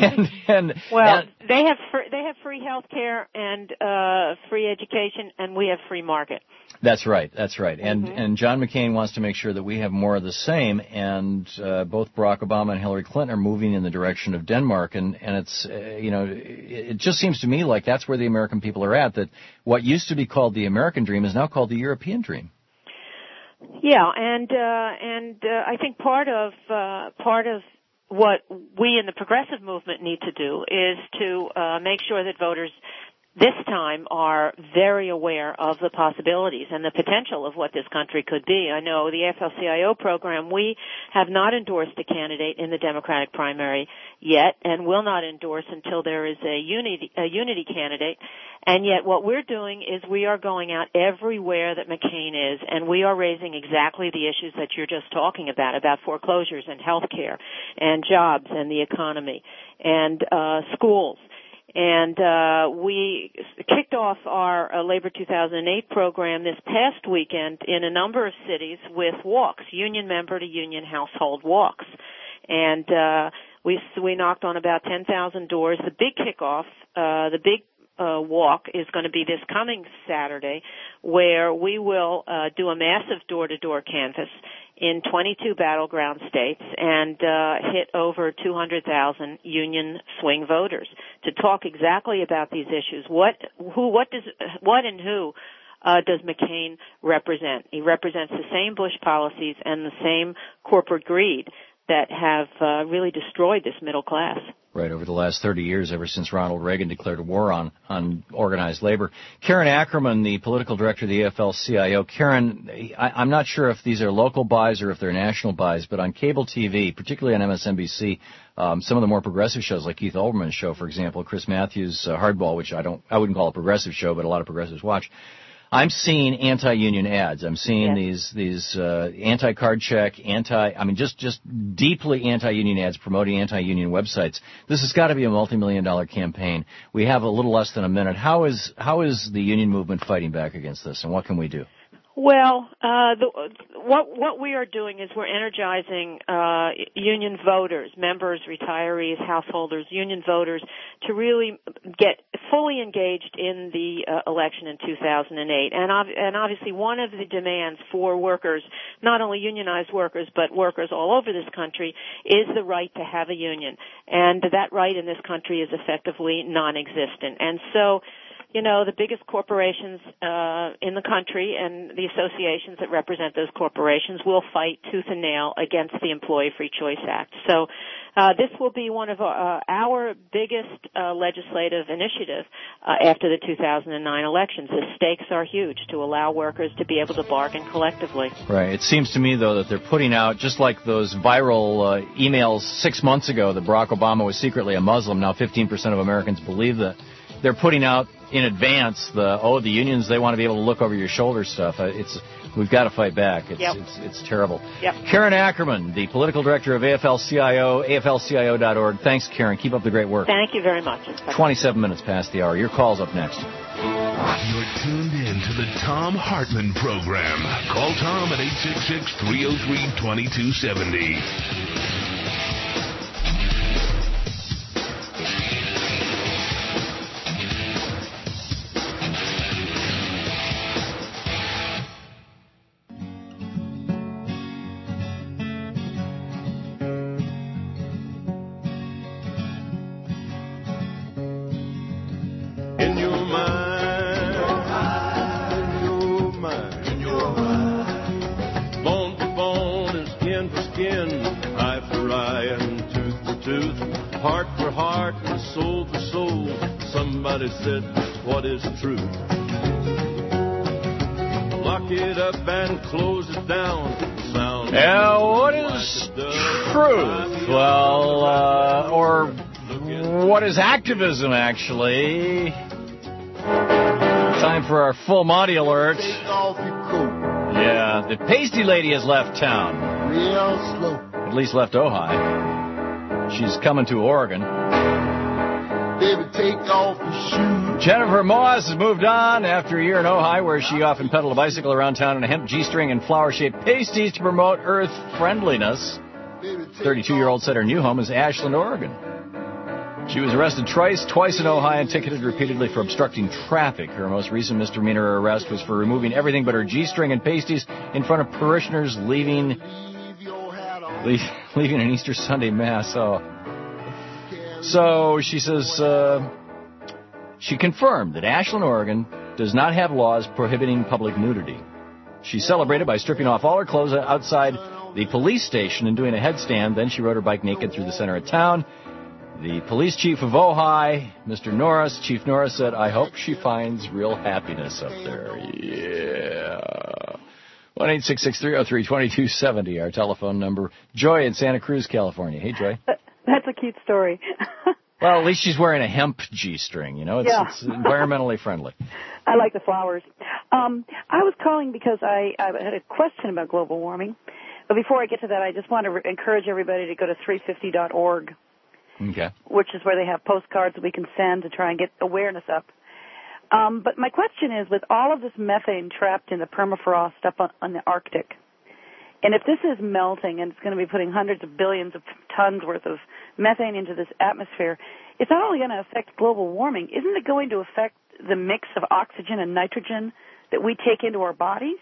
They have free health care and free education, and we have free market. That's right. And John McCain wants to make sure that we have more of the same, and both Barack Obama and Hillary Clinton are moving in the direction of Denmark, and it's, it just seems to me like that's where the American people are at, that what used to be called the American dream is now called the European dream. Yeah, and I think part of what we in the progressive movement need to do is to make sure that voters this time are very aware of the possibilities and the potential of what this country could be. I know the AFL-CIO program, we have not endorsed a candidate in the Democratic primary yet, and will not endorse until there is a unity candidate. And yet what we're doing is we are going out everywhere that McCain is, and we are raising exactly the issues that you're just talking about foreclosures and health care and jobs and the economy and schools. And we kicked off our Labor 2008 program this past weekend in a number of cities with walks, union member to union household walks. And we knocked on about 10,000 doors. The big kickoff, the big walk is going to be this coming Saturday, where we will do a massive door-to-door canvass in 22 battleground states and hit over 200,000 union swing voters to talk exactly about these issues. What and who does McCain represent? He represents the same Bush policies and the same corporate greed that have really destroyed this middle class. Right, over the last 30 years, ever since Ronald Reagan declared a war on organized labor. Karen Ackerman, the political director of the AFL-CIO. Karen, I'm not sure if these are local buys or if they're national buys, but on cable TV, particularly on MSNBC, some of the more progressive shows, like Keith Olbermann's show, for example, Chris Matthews' Hardball, which I wouldn't call a progressive show, but a lot of progressives watch. I'm seeing anti-union ads. I'm seeing these anti-card check, just deeply anti-union ads promoting anti-union websites. This has got to be a multi-million-dollar campaign. We have a little less than a minute. How is the union movement fighting back against this, and what can we do? Well, what we are doing is we're energizing union voters, members, retirees, householders, union voters, to really get fully engaged in the election in 2008. And obviously, one of the demands for workers, not only unionized workers, but workers all over this country, is the right to have a union. And that right in this country is effectively non-existent. And so, the biggest corporations in the country and the associations that represent those corporations will fight tooth and nail against the Employee Free Choice Act. So this will be one of our biggest legislative initiatives after the 2009 elections. The stakes are huge to allow workers to be able to bargain collectively. Right. It seems to me, though, that they're putting out, just like those viral emails 6 months ago that Barack Obama was secretly a Muslim. Now 15% of Americans believe that. They're putting out in advance the unions, they want to be able to look over your shoulder stuff. We've got to fight back. It's terrible. Yep. Karen Ackerman, the political director of AFL-CIO, AFLCIO.org. Thanks, Karen. Keep up the great work. Thank you very much. 27 minutes past the hour. Your call's up next. You're tuned in to the Thom Hartmann Program. Call Tom at 866-303-2270. In your mind, in your mind, in your mind. Bone for bone and skin for skin, eye for eye and tooth for tooth, heart for heart and soul for soul. Somebody said just what is true. Lock it up and close it down. Sound. Yeah, what is truth? Well, or what is activism, actually? Time for our full Monty alert. Yeah, the pasty lady has left town. Real slow. At least left Ojai. She's coming to Oregon. Baby, take off your shoes. Jennifer Moss has moved on after a year in Ojai, where she often pedaled a bicycle around town in a hemp G-string and flower-shaped pasties to promote earth friendliness. 32-year-old said her new home is Ashland, Oregon. She was arrested twice in Ojai and ticketed repeatedly for obstructing traffic. Her most recent misdemeanor arrest was for removing everything but her G-string and pasties in front of parishioners leaving an Easter Sunday Mass. So she says she confirmed that Ashland, Oregon does not have laws prohibiting public nudity. She celebrated by stripping off all her clothes outside the police station and doing a headstand. Then she rode her bike naked through the center of town. The police chief of Ojai, Mr. Norris, Chief Norris, said, "I hope she finds real happiness up there." Yeah. 1-866-303-2270, our telephone number. Joy in Santa Cruz, California. Hey, Joy. That's a cute story. Well, at least she's wearing a hemp G-string, you know. It's environmentally friendly. I like the flowers. I was calling because I had a question about global warming. But before I get to that, I just want to encourage everybody to go to 350.org. Okay. Which is where they have postcards that we can send to try and get awareness up. But my question is, with all of this methane trapped in the permafrost up on the Arctic, and if this is melting and it's going to be putting hundreds of billions of tons worth of methane into this atmosphere, it's not only going to affect global warming, isn't it going to affect the mix of oxygen and nitrogen that we take into our bodies?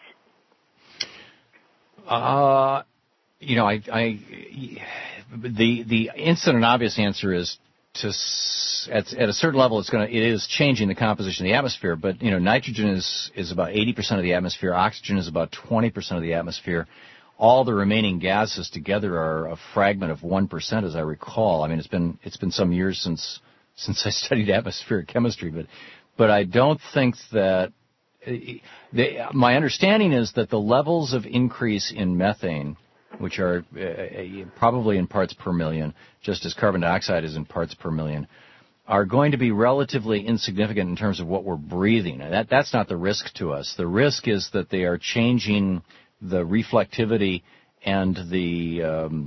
The instant and obvious answer is at a certain level it is changing the composition of the atmosphere, but nitrogen is about 80% of the atmosphere, oxygen is about 20% of the atmosphere. All the remaining gases together are a fragment of 1%, as I recall. I mean, it's been some years since I studied atmospheric chemistry, but I don't think that my understanding is that the levels of increase in methane, which are probably in parts per million, just as carbon dioxide is in parts per million, are going to be relatively insignificant in terms of what we're breathing. And that's not the risk to us. The risk is that they are changing the reflectivity and the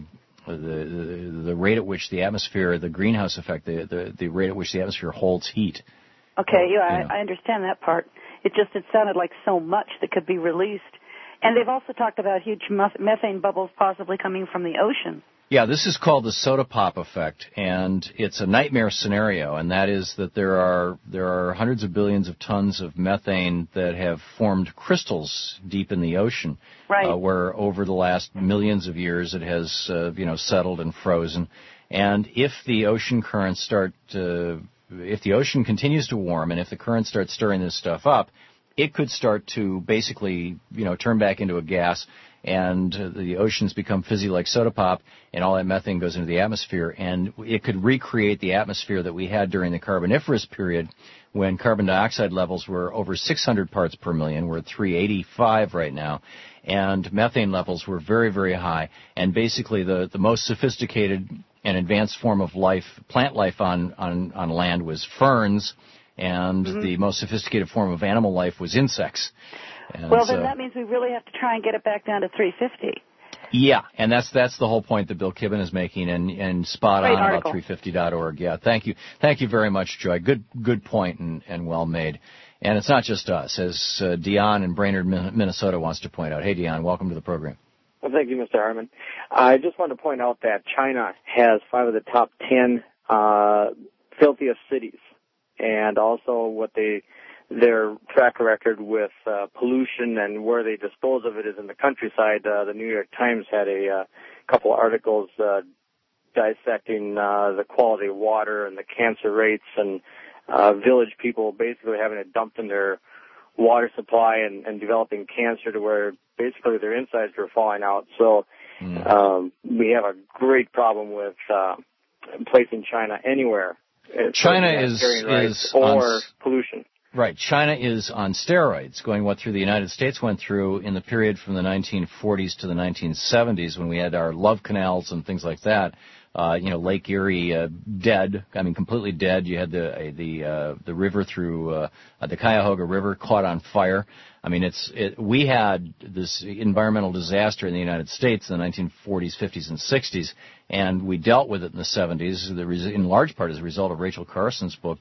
rate at which the atmosphere, the greenhouse effect, the rate at which the atmosphere holds heat. Okay, I understand that part. It sounded like so much that could be released. And they've also talked about huge methane bubbles possibly coming from the ocean. Yeah, this is called the soda pop effect, and it's a nightmare scenario, and that is that there are hundreds of billions of tons of methane that have formed crystals deep in the ocean, right. Where over the last millions of years it has settled and frozen. And if the ocean currents if the ocean continues to warm, and if the currents start stirring this stuff up, it could start to basically, turn back into a gas, and the oceans become fizzy like soda pop, and all that methane goes into the atmosphere, and it could recreate the atmosphere that we had during the Carboniferous period, when carbon dioxide levels were over 600 parts per million. We're at 385 right now, and methane levels were very, very high, and basically the most sophisticated and advanced form of life, plant life on land, was ferns, and the most sophisticated form of animal life was insects. And well, then that means we really have to try and get it back down to 350. Yeah, and that's the whole point that Bill Kibben is making, and spot on about 350.org. Yeah, thank you very much, Joy. Good point and well made. And it's not just us, as Dion in Brainerd, Minnesota wants to point out. Hey, Dion, welcome to the program. Well, thank you, Mr. Harmon. I just wanted to point out that China has 5 of the top 10 filthiest cities, and also their track record with pollution and where they dispose of it is in the countryside. The New York Times had a couple articles dissecting the quality of water and the cancer rates and village people basically having it dumped in their water supply and developing cancer to where basically their insides were falling out. So we have a great problem with placing China anywhere. China is or pollution. Right. China is on steroids, going what through the United States went through in the period from the 1940s to the 1970s when we had our love canals and things like that. Lake Erie dead. I mean, completely dead. You had the river through the Cuyahoga River caught on fire. I mean, we had this environmental disaster in the United States in the 1940s, 50s, and 60s, and we dealt with it in the 70s. In large part as a result of Rachel Carlson's book,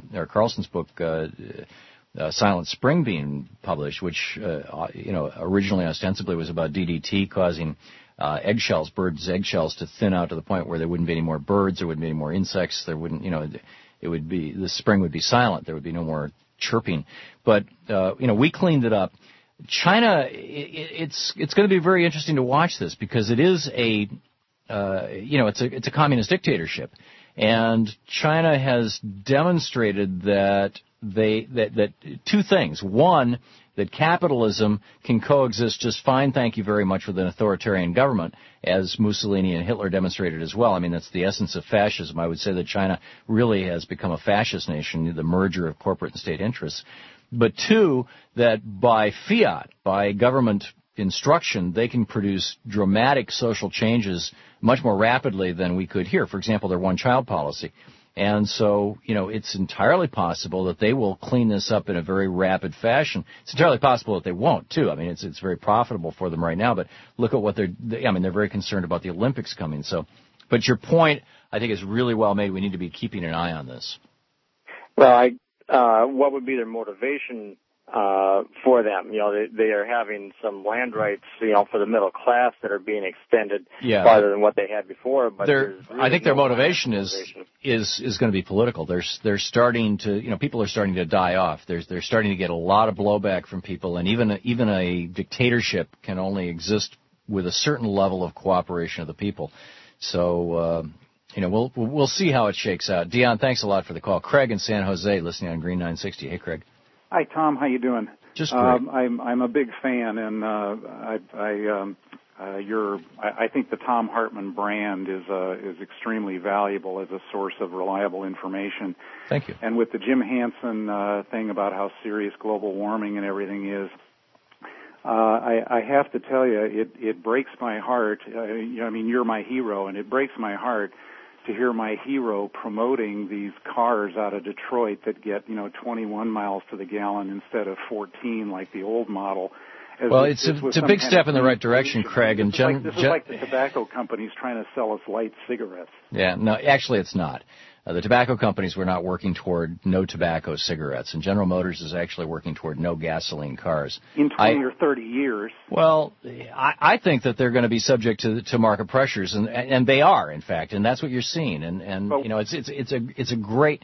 Silent Spring being published, which originally ostensibly was about DDT causing birds' eggshells to thin out to the point where there wouldn't be any more birds, there wouldn't be any more insects, there wouldn't, the spring would be silent, there would be no more chirping. But, we cleaned it up. China, it's going to be very interesting to watch this because it is it's a communist dictatorship. And China has demonstrated that that two things. One, that capitalism can coexist just fine, thank you very much, with an authoritarian government, as Mussolini and Hitler demonstrated as well. I mean, that's the essence of fascism. I would say that China really has become a fascist nation, the merger of corporate and state interests. But two, that by fiat, by government instruction, they can produce dramatic social changes much more rapidly than we could here. For example, their one-child policy. And so, it's entirely possible that they will clean this up in a very rapid fashion. It's entirely possible that they won't, too. I mean, it's very profitable for them right now, but look at what they're very concerned about the Olympics coming. So, but your point, I think, is really well made. We need to be keeping an eye on this. Well, what would be their motivation for them? They are having some land rights, for the middle class that are being extended farther than what they had before. But I think their motivation is going to be political. They're starting to, people are starting to die off. They're starting to get a lot of blowback from people, and even a dictatorship can only exist with a certain level of cooperation of the people. So. We'll see how it shakes out. Dion, thanks a lot for the call. Craig in San Jose, listening on Green 960. Hey, Craig. Hi, Tom. How you doing? Just great. I'm a big fan, and I think the Thom Hartmann brand is extremely valuable as a source of reliable information. Thank you. And with the Jim Hansen thing about how serious global warming and everything is, I have to tell you, it breaks my heart. You're my hero, and it breaks my heart to hear my hero promoting these cars out of Detroit that get 21 miles to the gallon instead of 14 like the old model. It's a big step in the right direction, Craig. And this is like the tobacco companies trying to sell us light cigarettes. Yeah, no, actually it's not. The tobacco companies were not working toward no tobacco cigarettes, and General Motors is actually working toward no gasoline cars. In 20 or 30 years. Well, I think that they're going to be subject to market pressures, and they are, in fact, and that's what you're seeing. And it's a great.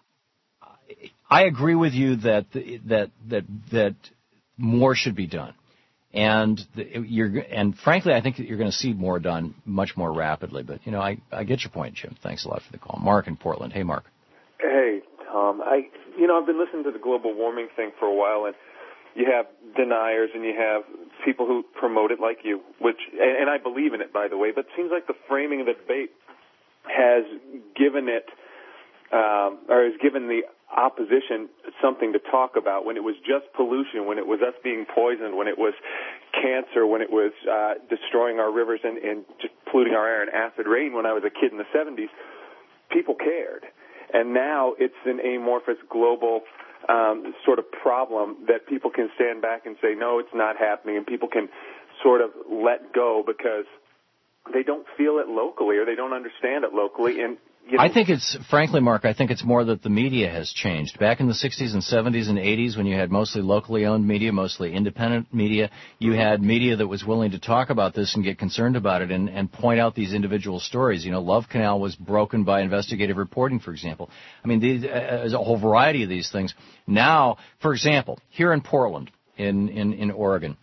I agree with you that more should be done. And frankly, I think that you're going to see more done much more rapidly. But, I get your point, Jim. Thanks a lot for the call. Mark in Portland. Hey, Mark. Hey, Tom. I've been listening to the global warming thing for a while, and you have deniers and you have people who promote it like you, and I believe in it, by the way, but it seems like the framing of the debate has given it, or has given the opposition something to talk about when it was just pollution, when it was us being poisoned, when it was cancer, when it was destroying our rivers and just polluting our air and acid rain when I was a kid in the 70s. People cared. And now it's an amorphous global sort of problem that people can stand back and say, no, it's not happening, and people can sort of let go because they don't feel it locally or they don't understand it locally. And I think frankly, Mark, I think it's more that the media has changed. Back in the 60s and 70s and 80s, when you had mostly locally owned media, mostly independent media, you had media that was willing to talk about this and get concerned about it and point out these individual stories. Love Canal was broken by investigative reporting, for example. I mean, there's a whole variety of these things. Now, for example, here in Portland, in Oregon,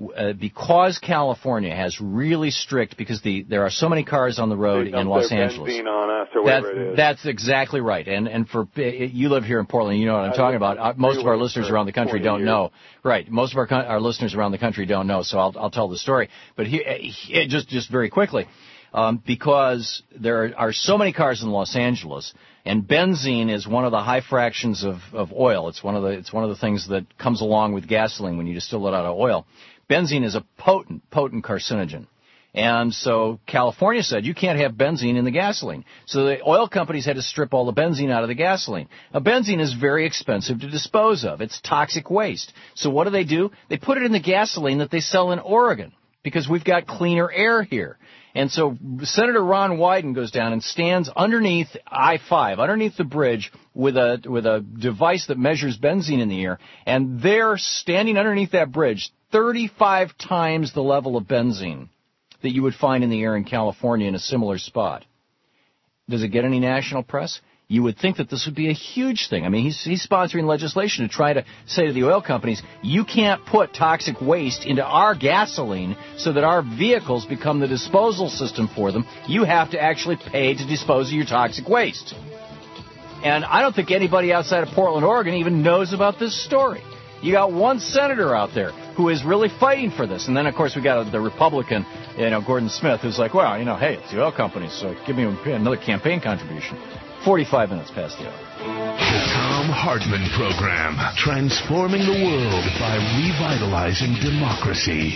because California has really strict, because there are so many cars on the road in Los Angeles. Benzene on us or whatever it is. That's exactly right. And for you live here in Portland, you know what I'm talking about. Most of our listeners around the country don't know. Right. Most of our listeners around the country don't know. So I'll tell the story. But here, just very quickly. Because there are so many cars in Los Angeles, and benzene is one of the high fractions of oil. It's one of the things that comes along with gasoline when you distill it out of oil. Benzene is a potent carcinogen. And so California said you can't have benzene in the gasoline. So the oil companies had to strip all the benzene out of the gasoline. Now, benzene is very expensive to dispose of. It's toxic waste. So what do? They put it in the gasoline that they sell in Oregon, because we've got cleaner air here. And so Senator Ron Wyden goes down and stands underneath I-5, underneath the bridge, with a device that measures benzene in the air, and they're standing underneath that bridge 35 times the level of benzene that you would find in the air in California in a similar spot. Does it get any national press? You would think that this would be a huge thing. I mean, he's sponsoring legislation to try to say to the oil companies, you can't put toxic waste into our gasoline so that our vehicles become the disposal system for them. You have to actually pay to dispose of your toxic waste. And I don't think anybody outside of Portland, Oregon even knows about this story. You got one senator out there who is really fighting for this. And then, of course, we got the Republican, Gordon Smith, who's like, well, hey, it's the oil companies, so give me another campaign contribution. 45 minutes past the hour. The Thom Hartmann Program, transforming the world by revitalizing democracy.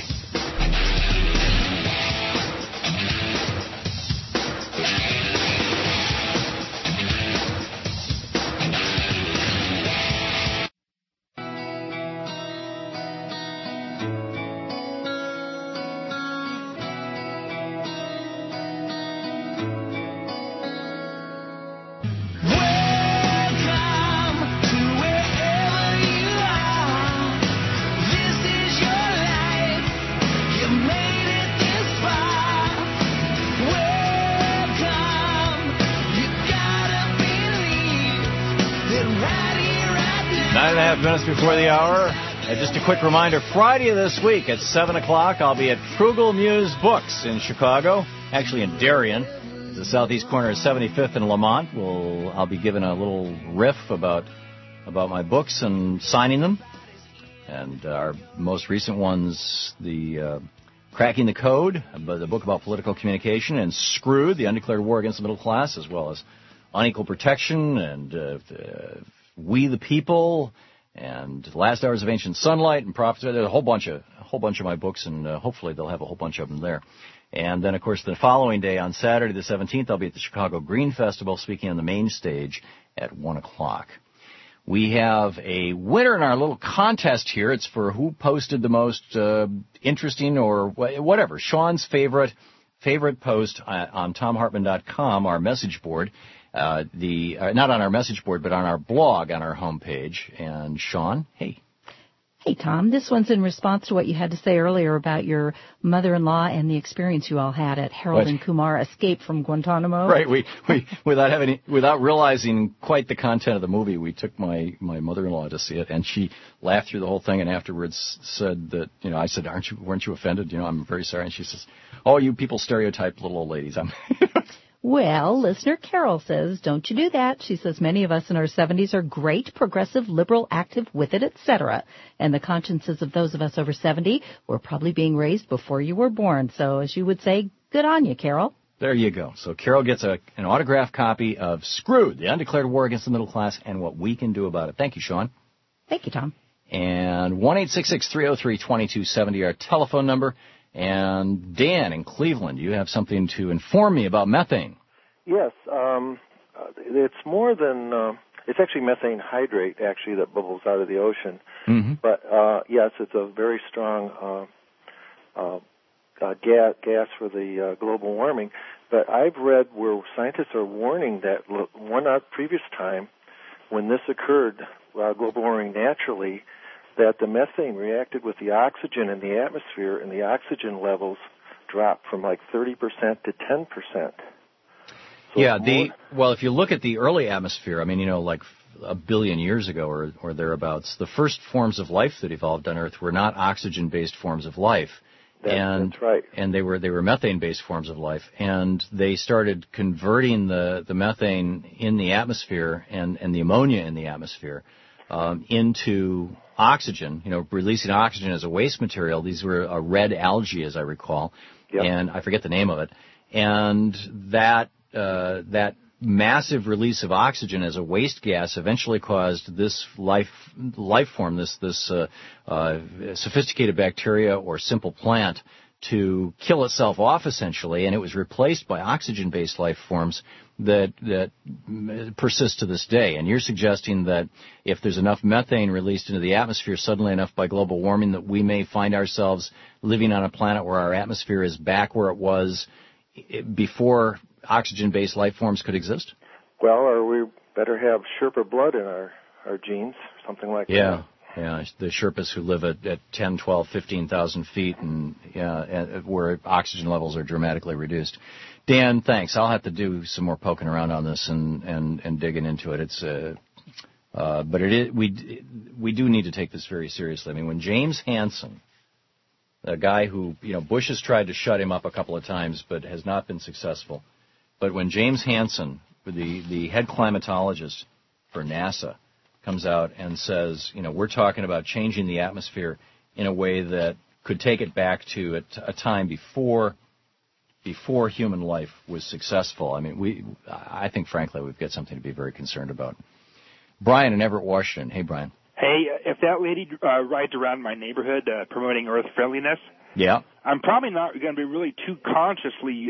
Minutes before the hour. Just a quick reminder, Friday of this week at 7 o'clock, I'll be at Frugal Muse Books in Chicago, actually in Darien, the southeast corner of 75th and Lamont. I'll be giving a little riff about my books and signing them. And our most recent ones, the Cracking the Code, the book about political communication, and Screwed, the Undeclared War Against the Middle Class, as well as Unequal Protection and We the People, and Last Hours of Ancient Sunlight and Prophets. There's a whole bunch of my books, and hopefully they'll have a whole bunch of them there. And then, of course, the following day, on Saturday the 17th, I'll be at the Chicago Green Festival speaking on the main stage at 1 o'clock. We have a winner in our little contest here. It's for who posted the most interesting or whatever, Sean's favorite post on ThomHartmann.com, our message board. Not on our message board, but on our blog, on our homepage. And Sean, hey. Hey, Tom. This one's in response to what you had to say earlier about your mother-in-law and the experience you all had at Harold and Kumar Escape from Guantanamo. Right. We without realizing quite the content of the movie, we took my mother-in-law to see it, and she laughed through the whole thing, and afterwards said that, I said, weren't you offended? I'm very sorry. And she says, oh, you people stereotype little old ladies. Well, listener Carol says, don't you do that. She says many of us in our 70s are great, progressive, liberal, active, with it, etc. And the consciences of those of us over 70 were probably being raised before you were born. So, as you would say, good on you, Carol. There you go. So Carol gets an autographed copy of Screwed, the Undeclared War Against the Middle Class, and What We Can Do About It. Thank you, Sean. Thank you, Tom. And 1-866-303-2270, our telephone number. And Dan in Cleveland, you have something to inform me about methane. Yes, it's more than it's actually methane hydrate actually that bubbles out of the ocean. Mm-hmm. But yes, it's a very strong gas for the global warming. But I've read where scientists are warning that one previous time when this occurred, global warming naturally, that the methane reacted with the oxygen in the atmosphere, and the oxygen levels dropped from like 30% to 10%. Yeah, if you look at the early atmosphere, like a billion years ago or thereabouts, the first forms of life that evolved on Earth were not oxygen-based forms of life. That's right. And they were methane-based forms of life. And they started converting the methane in the atmosphere and the ammonia in the atmosphere into oxygen, releasing oxygen as a waste material. These were red algae, as I recall, and I forget the name of it. And that massive release of oxygen as a waste gas eventually caused this life form, this sophisticated bacteria or simple plant, to kill itself off essentially, and it was replaced by oxygen-based life forms that persist to this day. And you're suggesting that if there's enough methane released into the atmosphere, suddenly enough by global warming, that we may find ourselves living on a planet where our atmosphere is back where it was before oxygen-based life forms could exist? Well, or we better have Sherpa blood in our genes, something like that. Yeah, the Sherpas who live at 10, 12, 15,000 feet and where oxygen levels are dramatically reduced. Dan, thanks. I'll have to do some more poking around on this and digging into it. But we do need to take this very seriously. I mean, when James Hansen, a guy who, Bush has tried to shut him up a couple of times but has not been successful. But when James Hansen, the head climatologist for NASA, comes out and says, we're talking about changing the atmosphere in a way that could take it back to a time before human life was successful. I mean, I think, frankly, we've got something to be very concerned about. Brian in Everett, Washington. Hey, Brian. Hey, if that lady rides around my neighborhood promoting Earth friendliness, yeah, I'm probably not going to be really too consciously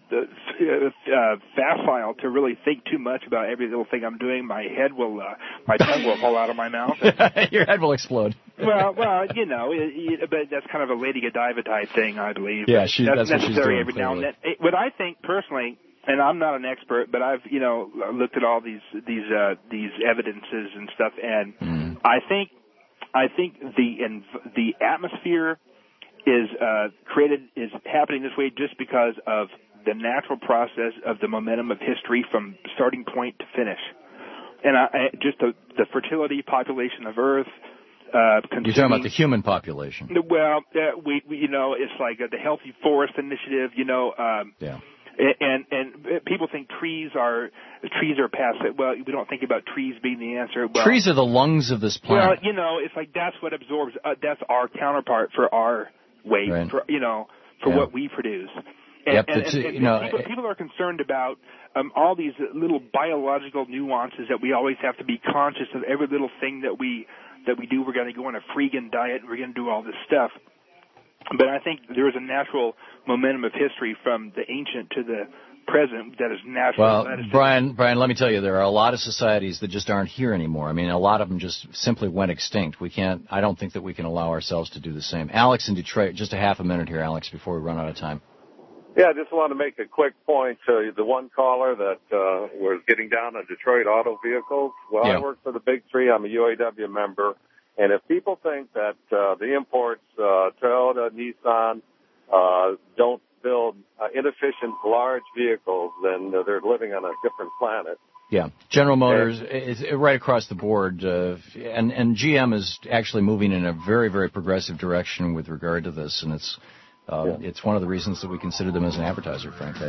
facile to really think too much about every little thing I'm doing. My tongue will fall out of my mouth. Your head will explode. Well, but that's kind of a Lady Godiva type thing, I believe. Yeah, that's what she's doing every now and clearly. then. What I think personally, and I'm not an expert, but I've looked at all these evidences and stuff, and I think the atmosphere is happening this way just because of the natural process of the momentum of history from starting point to finish, and just the fertility population of Earth. You're talking about the human population. Well, we it's like the Healthy Forest Initiative. Yeah. And people think trees are past it. Well, we don't think about trees being the answer. Well, trees are the lungs of this planet. Well, it's like that's what absorbs. That's our counterpart for our weight. Right. For what we produce. And people are concerned about all these little biological nuances that we always have to be conscious of. Every little thing that we do, we're going to go on a freegan diet. We're going to do all this stuff. But I think there is a natural momentum of history from the ancient to the present that is natural. Well, Brian, let me tell you, there are a lot of societies that just aren't here anymore. I mean, a lot of them just simply went extinct. I don't think that we can allow ourselves to do the same. Alex in Detroit, just a half a minute here, Alex, before we run out of time. Yeah, I just want to make a quick point to the one caller that was getting down on Detroit auto vehicles. Well, I work for the Big Three. I'm a UAW member. And if people think that the imports, Toyota, Nissan, don't build inefficient large vehicles, then they're living on a different planet. Yeah, General Motors is right across the board, and GM is actually moving in a very, very progressive direction with regard to this, and it's one of the reasons that we consider them as an advertiser, frankly.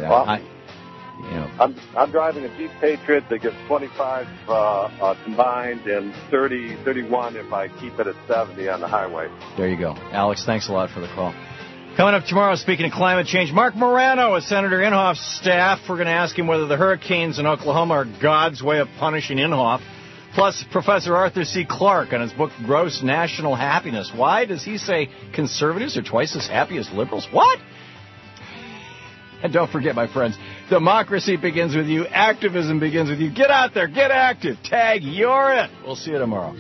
I'm driving a Jeep Patriot that gets 25 combined and 31 if I keep it at 70 on the highway. There you go. Alex, thanks a lot for the call. Coming up tomorrow, speaking of climate change, Mark Morano with Senator Inhofe's staff. We're going to ask him whether the hurricanes in Oklahoma are God's way of punishing Inhofe. Plus, Professor Arthur C. Clarke on his book, Gross National Happiness. Why does he say conservatives are twice as happy as liberals? What? And don't forget, my friends, democracy begins with you. Activism begins with you. Get out there. Get active. Tag, you're it. We'll see you tomorrow.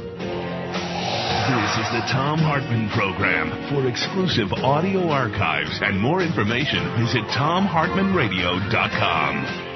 This is the Thom Hartmann Program. For exclusive audio archives and more information, visit ThomHartmannRadio.com.